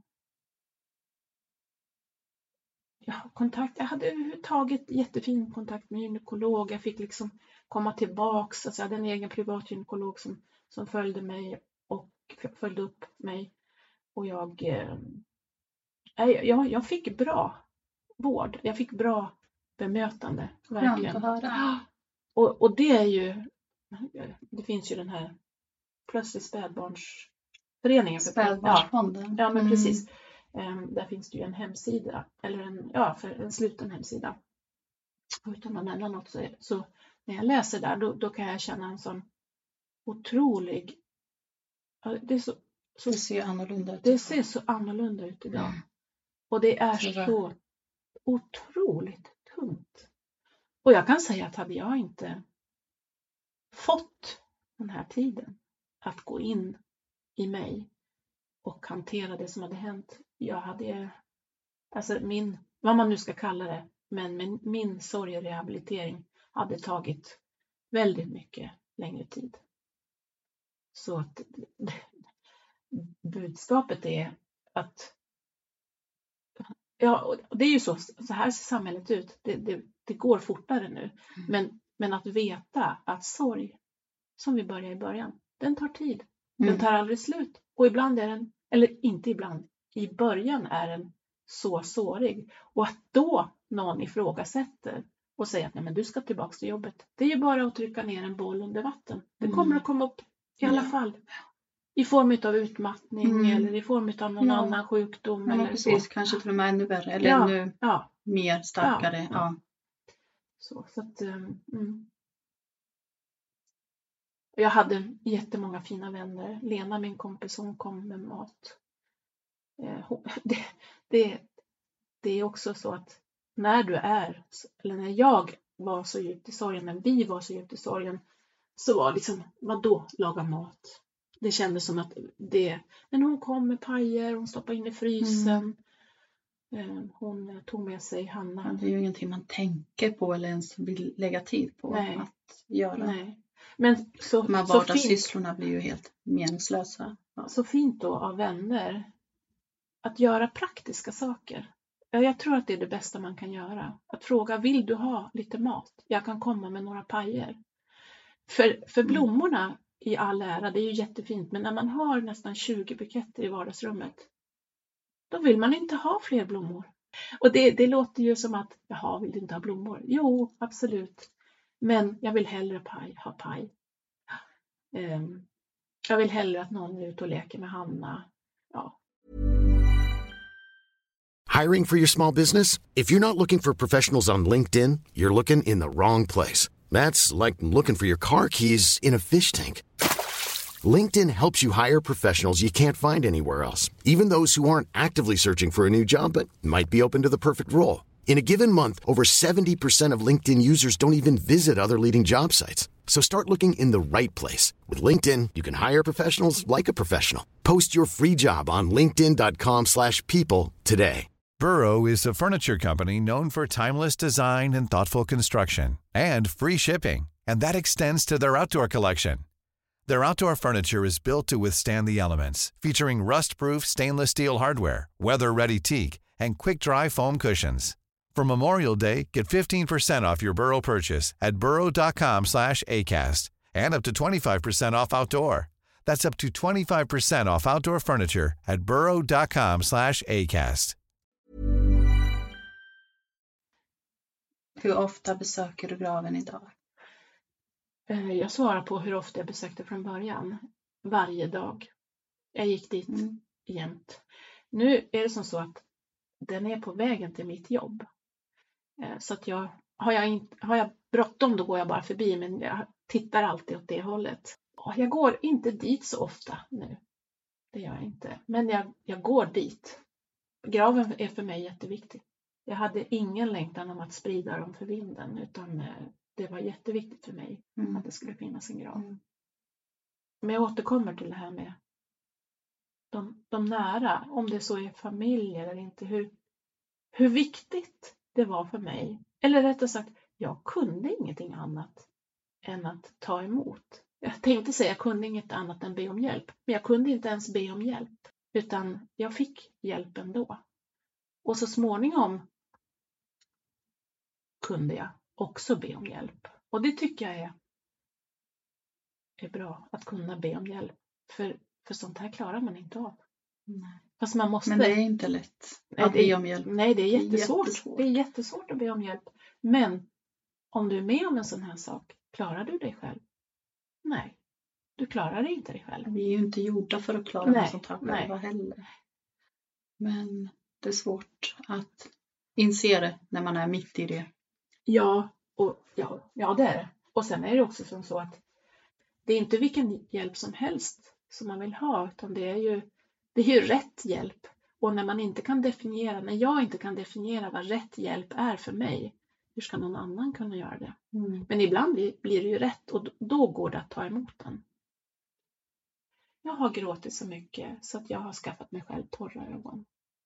kontakt. Jag hade överhuvudtaget jättefin kontakt med gynekolog. Jag fick liksom komma tillbaks. Alltså jag hade en egen privat gynekolog som följde mig och följde upp mig. Och jag Jag fick bra vård. Jag fick bra bemötande. Verkligen. Skönt att höra. Och det är ju, det finns ju den här plötsligt spädbarnsföreningen. Spädbarnsfonden. Ja, men precis. Där finns det ju en hemsida. Eller en sluten hemsida. Utan att nämna något så när jag läser där då kan jag känna en sån otrolig. Det ser annorlunda ut. Det ser så annorlunda ut idag. Och det är så otroligt tungt. Och jag kan säga att hade jag inte fått den här tiden att gå in i mig och hantera det som hade hänt. Jag hade, alltså vad man nu ska kalla det, men min sorg och rehabilitering hade tagit väldigt mycket längre tid. Så att budskapet är att det är ju så här ser samhället ut. Det går fortare nu. Men att veta att sorg, som vi börjar i början, den tar tid. Den tar aldrig slut. Och ibland är den, eller inte ibland, i början är den så sårig. Och att då någon ifrågasätter och säger att nej, men du ska tillbaka till jobbet. Det är ju bara att trycka ner en boll under vatten. Det kommer att komma upp i alla fall. I form av utmattning eller i form av någon annan sjukdom. Ja, eller precis. Så. Kanske till och med ännu värre. Eller ännu mer starkare. Ja. Så att, Jag hade jättemånga fina vänner. Lena, min kompis, hon kom med mat. Det är också så att när jag var så djupt i sorgen, när vi var så djupt i sorgen, så var liksom, vadå laga mat? Det kändes som att men hon kom med pajer, hon stoppade in i frysen. Hon tog med sig Hanna. Ja, det är ju ingenting man tänker på eller ens vill lägga tid på att göra. Nej. Men de här vardagssysslorna blir ju helt meningslösa. Ja. Så fint då av vänner att göra praktiska saker. Jag tror att det är det bästa man kan göra. Att fråga, vill du ha lite mat? Jag kan komma med några pajer. För blommorna i all ära, det är ju jättefint. Men när man har nästan 20 buketter i vardagsrummet, då vill man inte ha fler blommor. Och det låter ju som att, jaha, vill du inte ha blommor? Jo, absolut. Men jag vill hellre ha paj. Jag vill hellre att någon är ute och leker med Hanna. Ja. Hiring for your small business? If you're not looking for professionals on LinkedIn, you're looking in the wrong place. That's like looking for your car keys in a fish tank. LinkedIn helps you hire professionals you can't find anywhere else, even those who aren't actively searching for a new job but might be open to the perfect role. In a given month, over 70% of LinkedIn users don't even visit other leading job sites. So start looking in the right place. With LinkedIn, you can hire professionals like a professional. Post your free job on linkedin.com/people today. Burrow is a furniture company known for timeless design and thoughtful construction, and free shipping, and that extends to their outdoor collection. Their outdoor furniture is built to withstand the elements, featuring rust-proof stainless steel hardware, weather-ready teak, and quick-dry foam cushions. For Memorial Day, get 15% off your Burrow purchase at burrow.com/acast, and up to 25% off outdoor. That's up to 25% off outdoor furniture at burrow.com/acast. Hur ofta besöker du graven idag? Jag svarar på hur ofta jag besökte från början. Varje dag. Jag gick dit jämt. Nu är det som så att den är på vägen till mitt jobb. Så att har jag bråttom, då går jag bara förbi, men jag tittar alltid åt det hållet. Jag går inte dit så ofta nu. Det gör jag inte. Men jag går dit. Graven är för mig jätteviktig. Jag hade ingen längtan om att sprida dem för vinden, utan det var jätteviktigt för mig att det skulle finnas en grav. Men jag återkommer till det här med de nära, om det så är familj eller inte, hur viktigt det var för mig. Eller rättare sagt, jag kunde ingenting annat än att ta emot. Jag tänkte säga, jag kunde inget annat än be om hjälp. Men jag kunde inte ens be om hjälp, utan jag fick hjälp ändå. Och så småningom kunde jag också be om hjälp. Och det tycker jag är bra, att kunna be om hjälp. För sånt här klarar man inte av. Nej. Fast man måste... Men det är inte lätt att be om hjälp. Nej, det är jättesvårt. Jättesvårt. Det är jättesvårt att be om hjälp. Men om du är med om en sån här sak, klarar du dig själv? Nej, du klarar dig inte dig själv. Vi är ju inte gjorda för att klara något sånt här själva heller. Men det är svårt att inse det när man är mitt i det. Ja, det är det. Och sen är det också som så att det är inte vilken hjälp som helst som man vill ha, utan det är ju rätt hjälp. Och när jag inte kan definiera vad rätt hjälp är för mig, hur ska någon annan kunna göra det? Men ibland blir det ju rätt, och då går det att ta emot den. Jag har gråtit så mycket så att jag har skaffat mig själv torra ögon.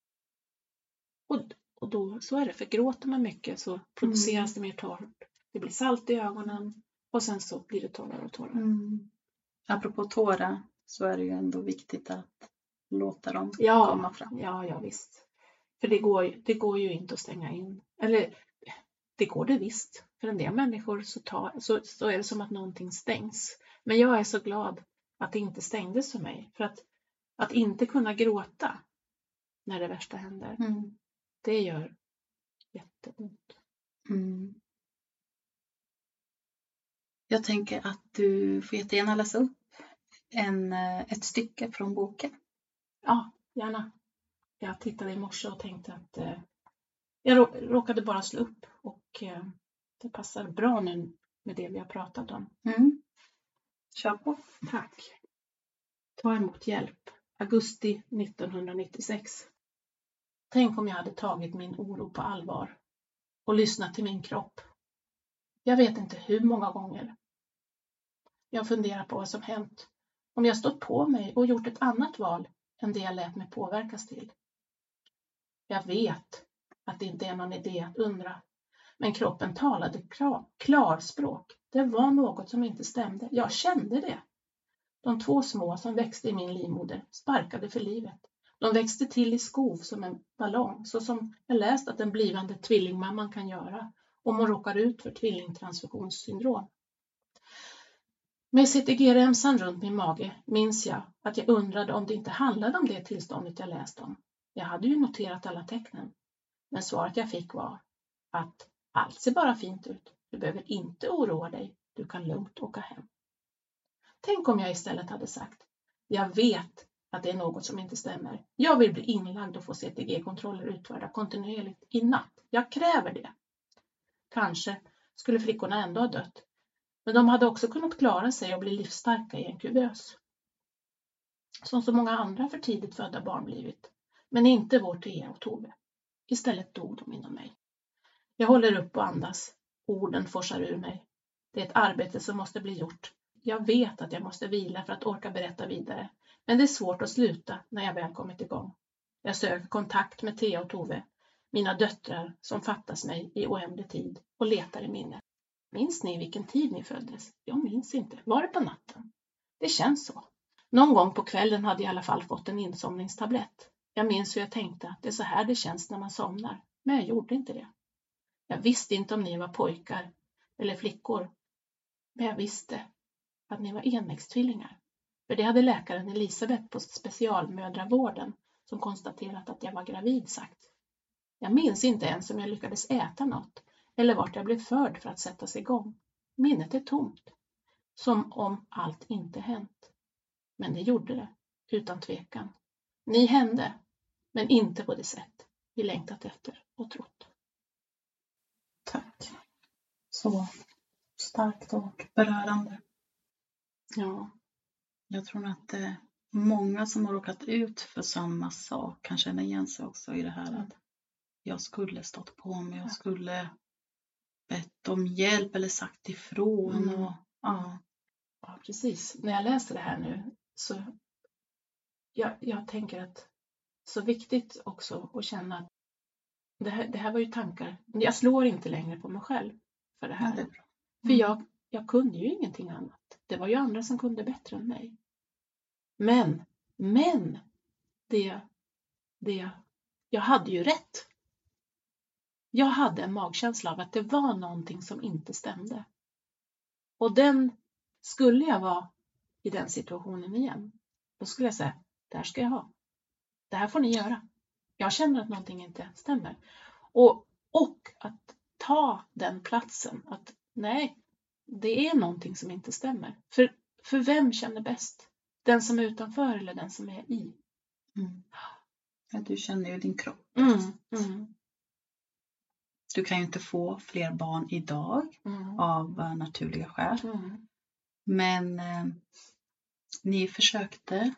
Och då, så är det, för gråter man mycket så produceras det mer torrt. Det blir salt i ögonen och sen så blir det torrare och torrare. Apropå tårar så är det ju ändå viktigt att låta dem komma fram. Ja, visst. För det går ju inte att stänga in. Eller det går det visst. För en del människor så är det som att någonting stängs. Men jag är så glad att det inte stängdes för mig. För att inte kunna gråta när det värsta händer. Det gör jätteont. Jag tänker att du får jättegärna läsa upp ett stycke från boken. Ja, gärna. Jag tittade i morse och tänkte att jag råkade bara slå upp. Och det passar bra nu med det vi har pratat om. Kör på. Tack. Ta emot hjälp. Augusti 1996. Tänk om jag hade tagit min oro på allvar och lyssnat till min kropp. Jag vet inte hur många gånger. Jag funderar på vad som hänt om jag stått på mig och gjort ett annat val än det jag lät mig påverkas till. Jag vet att det inte är någon idé att undra, men kroppen talade klarspråk. Det var något som inte stämde. Jag kände det. De 2 små som växte i min livmoder sparkade för livet. De växte till i skov som en ballong, så som jag läst att den blivande tvillingmamman kan göra om hon råkar ut för tvillingtransfusionssyndrom. Med CTG-remsan runt min mage minns jag att jag undrade om det inte handlade om det tillståndet jag läst om. Jag hade ju noterat alla tecknen, men svaret jag fick var att allt ser bara fint ut. Du behöver inte oroa dig, du kan lugnt åka hem. Tänk om jag istället hade sagt, jag vet att det är något som inte stämmer. Jag vill bli inlagd och få CTG-kontroller utförda kontinuerligt i natt. Jag kräver det. Kanske skulle flickorna ändå ha dött. Men de hade också kunnat klara sig och bli livsstarka i en kuvös. Som så många andra för tidigt födda barn blivit. Men inte vår Thea och Tove. Istället dog de inom mig. Jag håller upp och andas. Orden forsar ur mig. Det är ett arbete som måste bli gjort. Jag vet att jag måste vila för att orka berätta vidare. Men det är svårt att sluta när jag väl kommit igång. Jag söker kontakt med Thea och Tove. Mina döttrar som fattas mig i oändlig tid och letar i minnet. Minns ni vilken tid ni föddes? Jag minns inte. Var det på natten? Det känns så. Någon gång på kvällen hade jag i alla fall fått en insomningstablett. Jag minns hur jag tänkte att det är så här det känns när man somnar. Men jag gjorde inte det. Jag visste inte om ni var pojkar eller flickor. Men jag visste att ni var enäggstvillingar. För det hade läkaren Elisabeth på specialmödravården som konstaterat att jag var gravid sagt. Jag minns inte ens om jag lyckades äta något eller vart jag blev förd för att sättas igång. Minnet är tomt. Som om allt inte hänt. Men det gjorde det, utan tvekan. Ni hände, men inte på det sätt vi längtat efter och trott. Tack. Så starkt och berörande. Ja. Jag tror att många som har råkat ut för samma sak kan känna igen sig också i det här att jag skulle stått på mig, jag skulle bett om hjälp eller sagt ifrån. Och, ja, precis. När jag läste det här nu så jag tänker att så viktigt också att känna att det här var ju tankar. Jag slår inte längre på mig själv för det här. Ja, det är bra. För jag kunde ju ingenting annat. Det var ju andra som kunde bättre än mig. Men jag hade ju rätt. Jag hade en magkänsla av att det var någonting som inte stämde. Och skulle jag vara i den situationen igen, då skulle jag säga, där ska jag ha. det här får ni göra. Jag känner att någonting inte stämmer. Och att ta den platsen. Att nej, det är någonting som inte stämmer. För vem känner bäst? Den som är utanför eller den som är i? Ja, du känner ju din kropp. Du kan ju inte få fler barn idag av naturliga skäl. Men ni försökte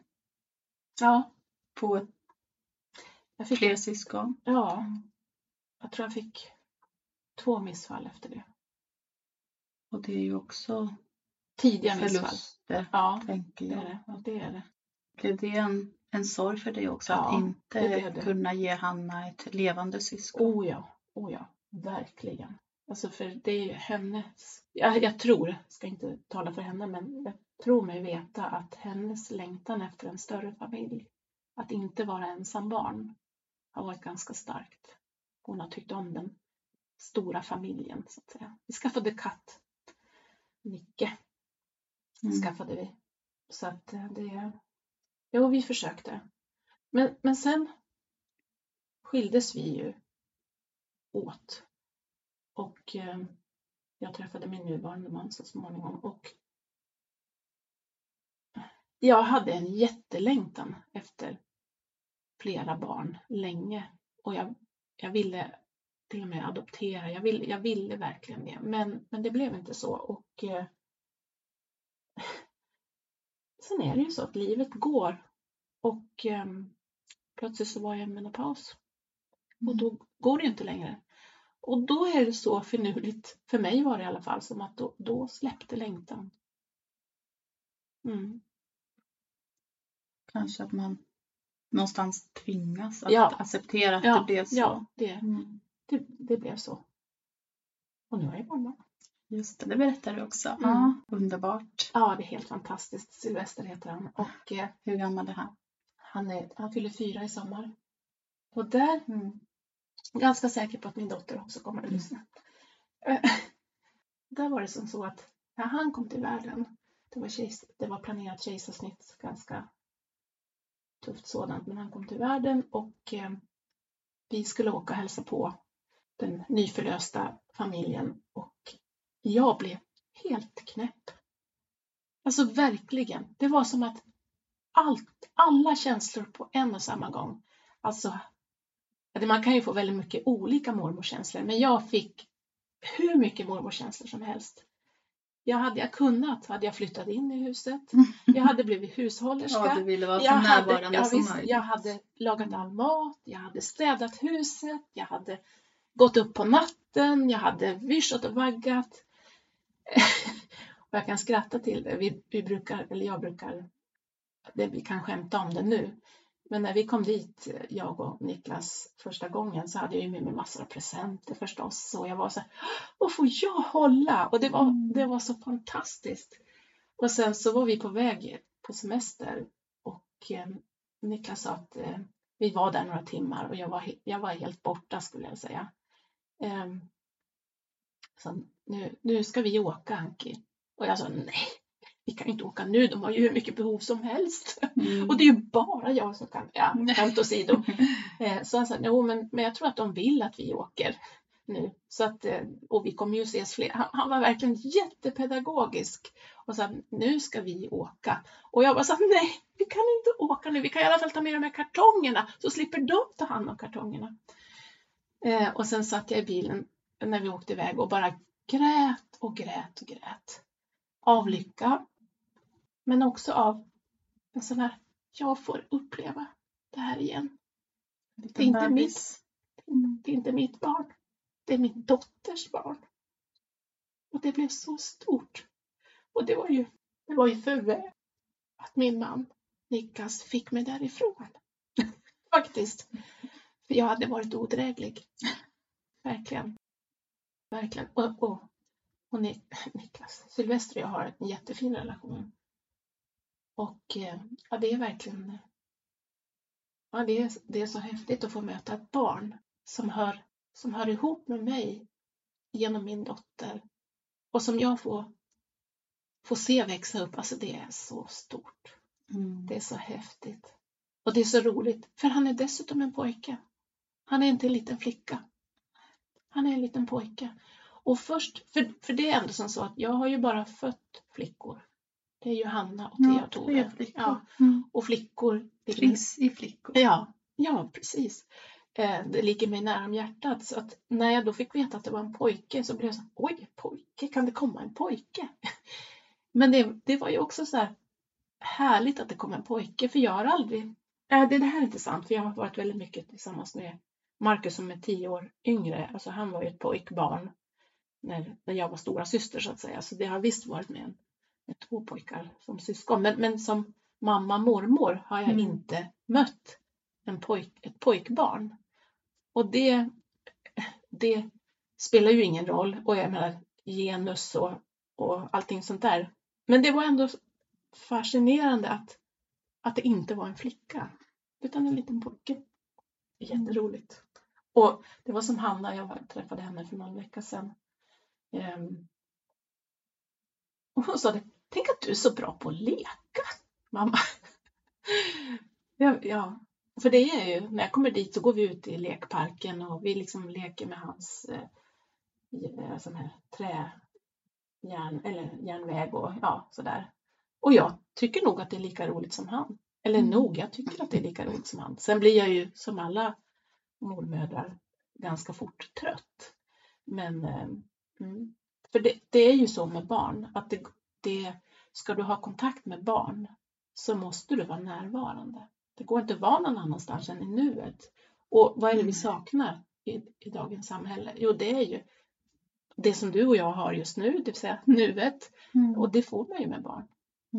på fler syskon. Ja, jag tror jag fick 2 missfall efter det. Och det är ju också tidiga missfall. Förluster, tänker jag. Det är det. Blev det en sorg för dig också att inte kunna ge Hanna ett levande syskon? Oh ja, verkligen. Alltså för det är ju hennes, jag tror, ska inte tala för henne, men jag tror mig veta att hennes längtan efter en större familj, att inte vara ensam barn, har varit ganska starkt. Hon har tyckt om den stora familjen, så att säga. Vi skaffade katt. Nicke skaffade vi. Så att vi försökte. Men sen skildes vi ju åt. Och jag träffade min nuvarande man så småningom. Och jag hade en jättelängtan efter flera barn länge. Och jag ville till och med adoptera. Jag ville verkligen det. Men det blev inte så. Och sen är det ju så att livet går. Och plötsligt så var jag i menopaus. Och då går det inte längre. Och då är det så finurligt, för mig var det i alla fall, som att då släppte längtan. Kanske att man någonstans tvingas att acceptera att det blev så. Ja, det blev så. Och nu är jag barnbarn. Just det berättar du också. Underbart. Ja, det är helt fantastiskt. Sylvester heter han. Och hur gammal är han? Han fyller 4 i sommar. Och där ganska säker på att min dotter också kommer att lyssna. Där var det som så att när han kom till världen, det var planerat kejsarsnitt, ganska tufft sådant, men han kom till världen och vi skulle åka och hälsa på den nyförlösta familjen och jag blev helt knäpp. Alltså verkligen, det var som att alla känslor på en och samma gång. Alltså man kan ju få väldigt mycket olika mormorkänslor, men jag fick hur mycket mormorkänslor som helst. Hade jag flyttat in i huset. Jag hade blivit hushållerska. Ja, du ville vara så närvarande som möjligt. Jag hade lagat all mat. Jag hade städat huset. Jag hade gått upp på natten. Jag hade vyschat och vaggat. Och jag kan skratta till det. Vi kan skämta om det nu. Men när vi kom dit, jag och Niklas, första gången, så hade jag ju med mig massor av presenter förstås. Och jag var så här, vad får jag hålla? Och det var så fantastiskt. Och sen så var vi på väg på semester. Och Niklas sa att vi var där några timmar. Och jag var helt borta, skulle jag säga. Så nu ska vi åka, Anki. Och jag sa, nej. Vi kan inte åka nu, de har ju hur mycket behov som helst. Och det är ju bara jag som kan, skämt åsido. Så han sa, men jag tror att de vill att vi åker nu. Så att, och vi kommer ju ses fler. Han var verkligen jättepedagogisk. Och sa, nu ska vi åka. Och jag bara sa, nej, vi kan inte åka nu. Vi kan i alla fall ta med de här kartongerna. Så slipper de ta hand om kartongerna. Och sen satt jag i bilen när vi åkte iväg och bara grät och grät och grät. Av lycka. Men också av en sån här, jag får uppleva det här igen. Det är inte mitt barn. Det är min dotters barn. Och det blev så stort. Och det var ju för väl att min man Niklas fick mig därifrån. Faktiskt. För jag hade varit odräglig. Verkligen. Verkligen. Och Niklas, Sylvester och jag har en jättefin relation. Och det är verkligen, det är så häftigt att få möta ett barn som hör ihop med mig genom min dotter. Och som jag får se växa upp. Alltså det är så stort. Det är så häftigt. Och det är så roligt, för han är dessutom en pojke. Han är inte en liten flicka. Han är en liten pojke. Och först, för det är ändå som så att jag har ju bara fött flickor. Det är ju Hanna och Thea och Tove. Ja. Och flickor. Triss i flickor. Ja, precis. Det ligger mig nära om hjärtat. Så att när jag då fick veta att det var en pojke så blev jag så här, oj, pojke, kan det komma en pojke? Men det var ju också så här härligt att det kom en pojke. För jag har aldrig, det här är inte sant. För jag har varit väldigt mycket tillsammans med Marcus som är 10 år yngre. Alltså han var ju ett pojkbarn när jag var stora syster så att säga. Så det har visst varit med 2 pojkar som syskon. Men som mamma, mormor har jag inte mött ett pojkbarn. Och det spelar ju ingen roll. Och jag menar genus och allting sånt där. Men det var ändå fascinerande att det inte var en flicka. Utan en liten pojke. Jätteroligt. Och det var som Hanna, jag träffade henne för någon vecka sedan. Och hon sa det, tänk att du är så bra på att leka, mamma. Ja, för det är ju, när jag kommer dit så går vi ut i lekparken och vi liksom leker med hans sån här järnväg och sådär. Och jag tycker nog att det är lika roligt som han. Eller jag tycker att det är lika roligt som han. Sen blir jag ju som alla mormödrar ganska fort trött. Men för det är ju så med barn att ska du ha kontakt med barn så måste du vara närvarande. Det går inte att vara någon annanstans än i nuet. Och vad är det vi saknar i dagens samhälle? Jo, det är ju det som du och jag har just nu, det vill säga nuet. Och det får man ju med barn.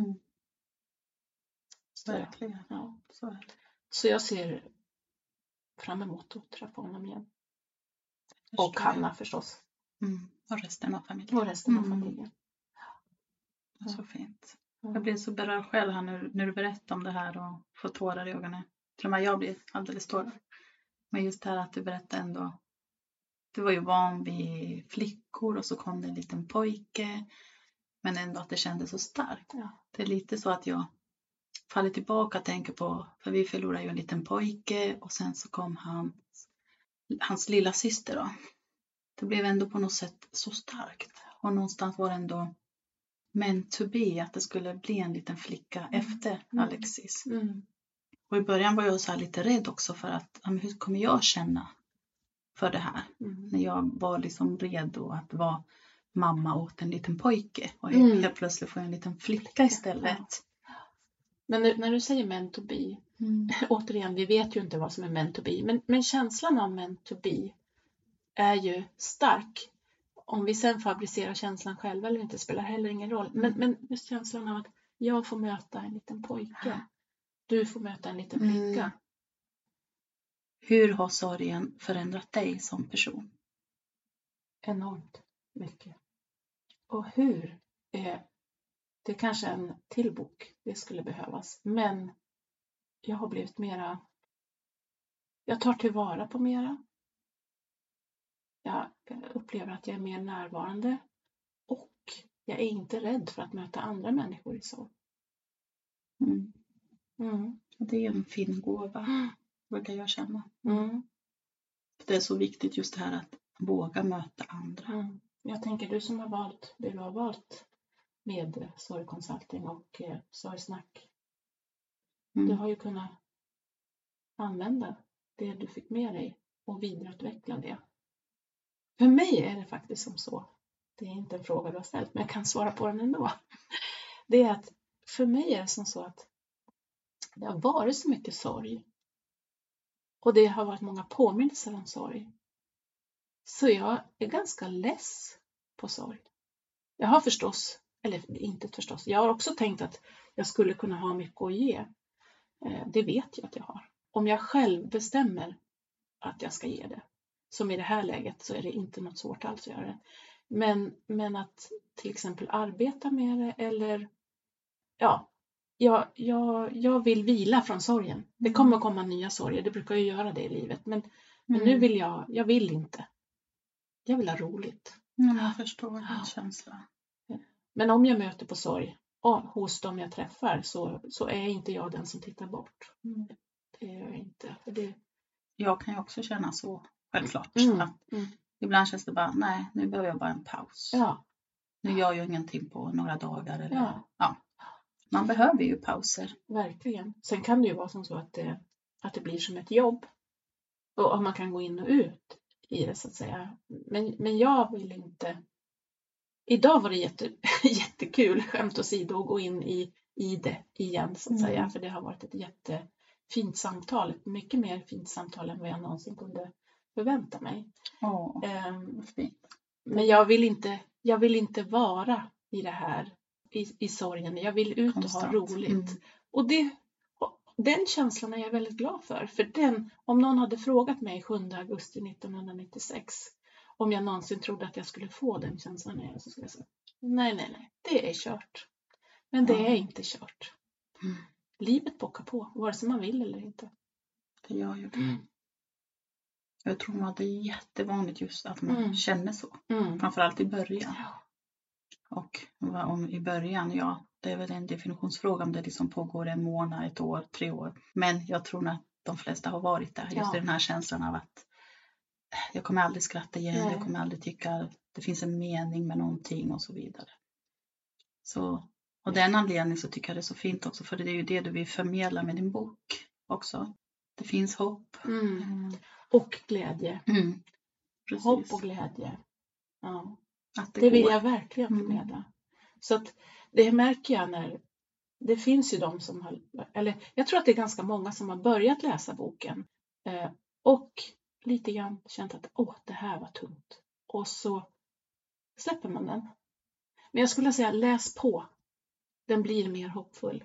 Verkligen. Ja. Så jag ser fram emot att träffa honom igen. Och Hanna förstås. Och resten av familjen. Så fint. Jag blir så berörd själv här när du berättar om det här och får tårar i ögonen. Till och med jag blir alldeles tårar. Men just det här att du berättar ändå. Du var ju van vid flickor och så kom det en liten pojke. Men ändå att det kändes så starkt. Ja. Det är lite så att jag faller tillbaka och tänker på. För vi förlorade ju en liten pojke. Och sen så kom hans lilla syster då. Det blev ändå på något sätt så starkt. Och någonstans var det ändå meant to be. Att det skulle bli en liten flicka efter Alexis. Och i början var jag så här lite rädd också. För att hur kommer jag känna för det här? När jag var liksom redo att vara mamma åt en liten pojke. Och helt plötsligt får jag en liten flicka istället. Men när du säger meant to be. Återigen, vi vet ju inte vad som är meant to be. Men känslan av meant to be är ju stark. Om vi sen fabricerar känslan själva eller inte spelar heller ingen roll. Men just känslan av att jag får möta en liten pojke. Du får möta en liten flicka. Hur har sorgen förändrat dig som person? Enormt mycket. Och hur? Det är kanske en till bok. Det skulle behövas. Men jag har blivit mera. Jag tar tillvara på mera. Jag upplever att jag är mer närvarande. Och jag är inte rädd för att möta andra människor i sorg. Det är en fin gåva. Brukar jag känna. Det är så viktigt just det här att våga möta andra. Jag tänker du som har valt det du har valt med sorgkonsulting och sorgsnack. Du har ju kunnat använda det du fick med dig och vidareutveckla det. För mig är det faktiskt som så. Det är inte en fråga du har ställt men jag kan svara på den ändå. Det är att för mig är det som så att det har varit så mycket sorg. Och det har varit många påminnelser om sorg. Så jag är ganska less på sorg. Jag har förstås, eller inte förstås, jag har också tänkt att jag skulle kunna ha mycket att ge. Det vet jag att jag har. Om jag själv bestämmer att jag ska ge det. Som i det här läget så är det inte något svårt alls att göra det. Men att till exempel arbeta med det eller jag vill vila från sorgen. Det kommer att komma nya sorger. Det brukar ju göra det i livet. Men nu vill jag vill inte. Jag vill ha roligt. Jag förstår den känslan. Men om jag möter på sorg hos dem jag träffar så är inte jag den som tittar bort. Det gör jag inte. För det... Jag kan ju också känna så, självklart. Att ibland känns det bara, nej, nu behöver jag bara en paus. Ja. Nu gör jag ingenting på några dagar. Eller, ja. Man behöver ju pauser. Verkligen. Sen kan det ju vara som så att det blir som ett jobb. Och man kan gå in och ut i det så att säga. Men jag vill inte... Idag var det jättekul, skämt åsido, att gå in i det igen så att säga. För det har varit ett jättefint samtal. Ett mycket mer fint samtal än vad jag någonsin kunde förvänta mig. Fint. Men jag vill inte vara i det här, i sorgen. Jag vill ut och ha roligt. Och den känslan är jag väldigt glad för. För om någon hade frågat mig 7 augusti 1996 om jag någonsin trodde att jag skulle få den känslan igen, så skulle jag säga nej, det är kört. Men det är inte kört. Livet bockar på, vare sig man vill eller inte. Det gör ju det. Jag tror att det är jättevanligt just att man känner så. Framförallt i början. Och i början, det är väl en definitionsfråga om det liksom pågår 1 månad, 1 år, 3 år. Men jag tror att de flesta har varit där. Just den här känslan av att jag kommer aldrig skratta igen. Jag kommer aldrig tycka att det finns en mening med någonting och så vidare. Så, och den anledningen så tycker jag det är så fint också. För det är ju det du vill förmedla med din bok också. Det finns hopp. Och glädje. Precis. Hopp och glädje. Ja. Att det vill jag verkligen förmedla. Så att det märker jag när det finns ju de som har, eller jag tror att det är ganska många som har börjat läsa boken och lite grann känt att det här var tungt. Och så släpper man den. Men jag skulle säga läs på. Den blir mer hoppfull.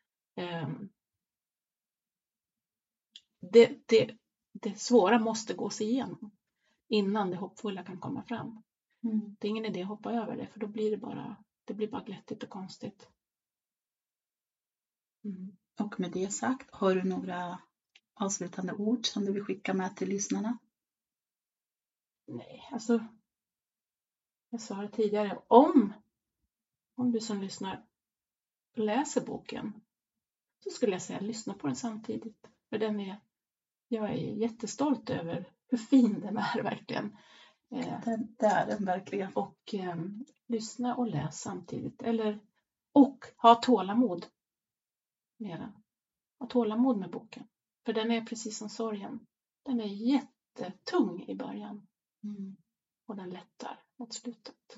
Det svåra måste gå sig igenom innan det hoppfulla kan komma fram. Det är ingen idé att hoppa över det, för då blir det blir bara glättigt och konstigt. Och med det sagt, har du några avslutande ord som du vill skicka med till lyssnarna? Nej, alltså jag sa det tidigare, om du som lyssnar läser boken, så skulle jag säga lyssna på den samtidigt. För jag är jättestolt över hur fin den är verkligen. Det är den verkligen. Och lyssna och läs samtidigt. Och ha tålamod med den. Ha tålamod med boken. För den är precis som sorgen. Den är jättetung i början. Och den lättar mot slutet.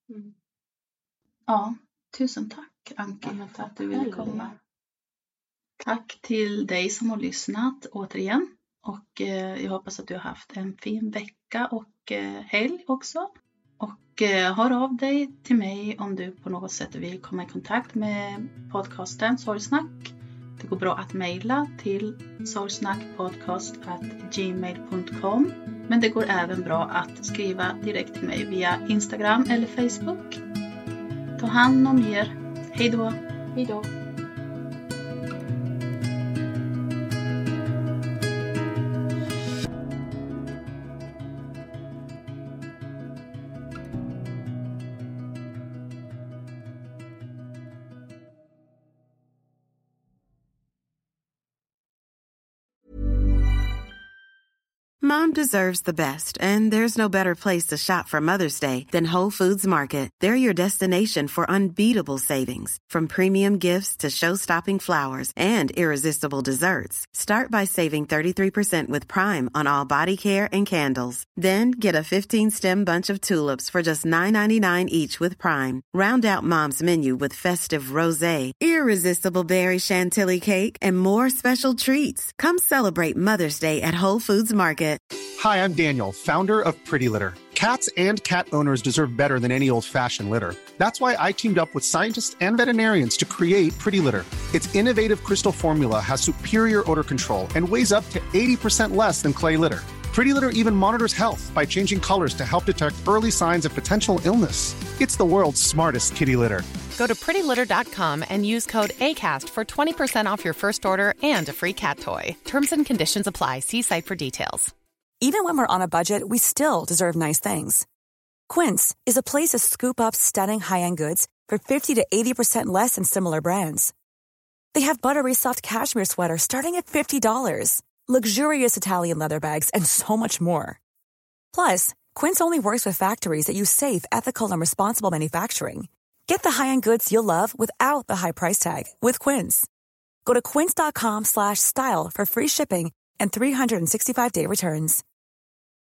Ja, tusen tack Anki för att du ville komma. Tack till dig som har lyssnat återigen. Och jag hoppas att du har haft en fin vecka och helg också. Och hör av dig till mig om du på något sätt vill komma i kontakt med podcasten Sorgsnack. Det går bra att mejla till sorgsnackpodcast@gmail.com. Men det går även bra att skriva direkt till mig via Instagram eller Facebook. Ta hand om er. Hej då! Hej då! Mom deserves the best, and there's no better place to shop for Mother's Day than Whole Foods Market. They're your destination for unbeatable savings, from premium gifts to show-stopping flowers and irresistible desserts. Start by saving 33% with Prime on all body care and candles. Then get a 15-stem bunch of tulips for just $9.99 each with Prime. Round out Mom's menu with festive rosé, irresistible berry chantilly cake, and more special treats. Come celebrate Mother's Day at Whole Foods Market. Hi, I'm Daniel, founder of Pretty Litter. Cats and cat owners deserve better than any old-fashioned litter. That's why I teamed up with scientists and veterinarians to create Pretty Litter. Its innovative crystal formula has superior odor control and weighs up to 80% less than clay litter. Pretty Litter even monitors health by changing colors to help detect early signs of potential illness. It's the world's smartest kitty litter. Go to prettylitter.com and use code ACAST for 20% off your first order and a free cat toy. Terms and conditions apply. See site for details. Even when we're on a budget, we still deserve nice things. Quince is a place to scoop up stunning high-end goods for 50 to 80% less than similar brands. They have buttery soft cashmere sweaters starting at $50, luxurious Italian leather bags, and so much more. Plus, Quince only works with factories that use safe, ethical, and responsible manufacturing. Get the high-end goods you'll love without the high price tag with Quince. Go to quince.com/style for free shipping and 365-day returns.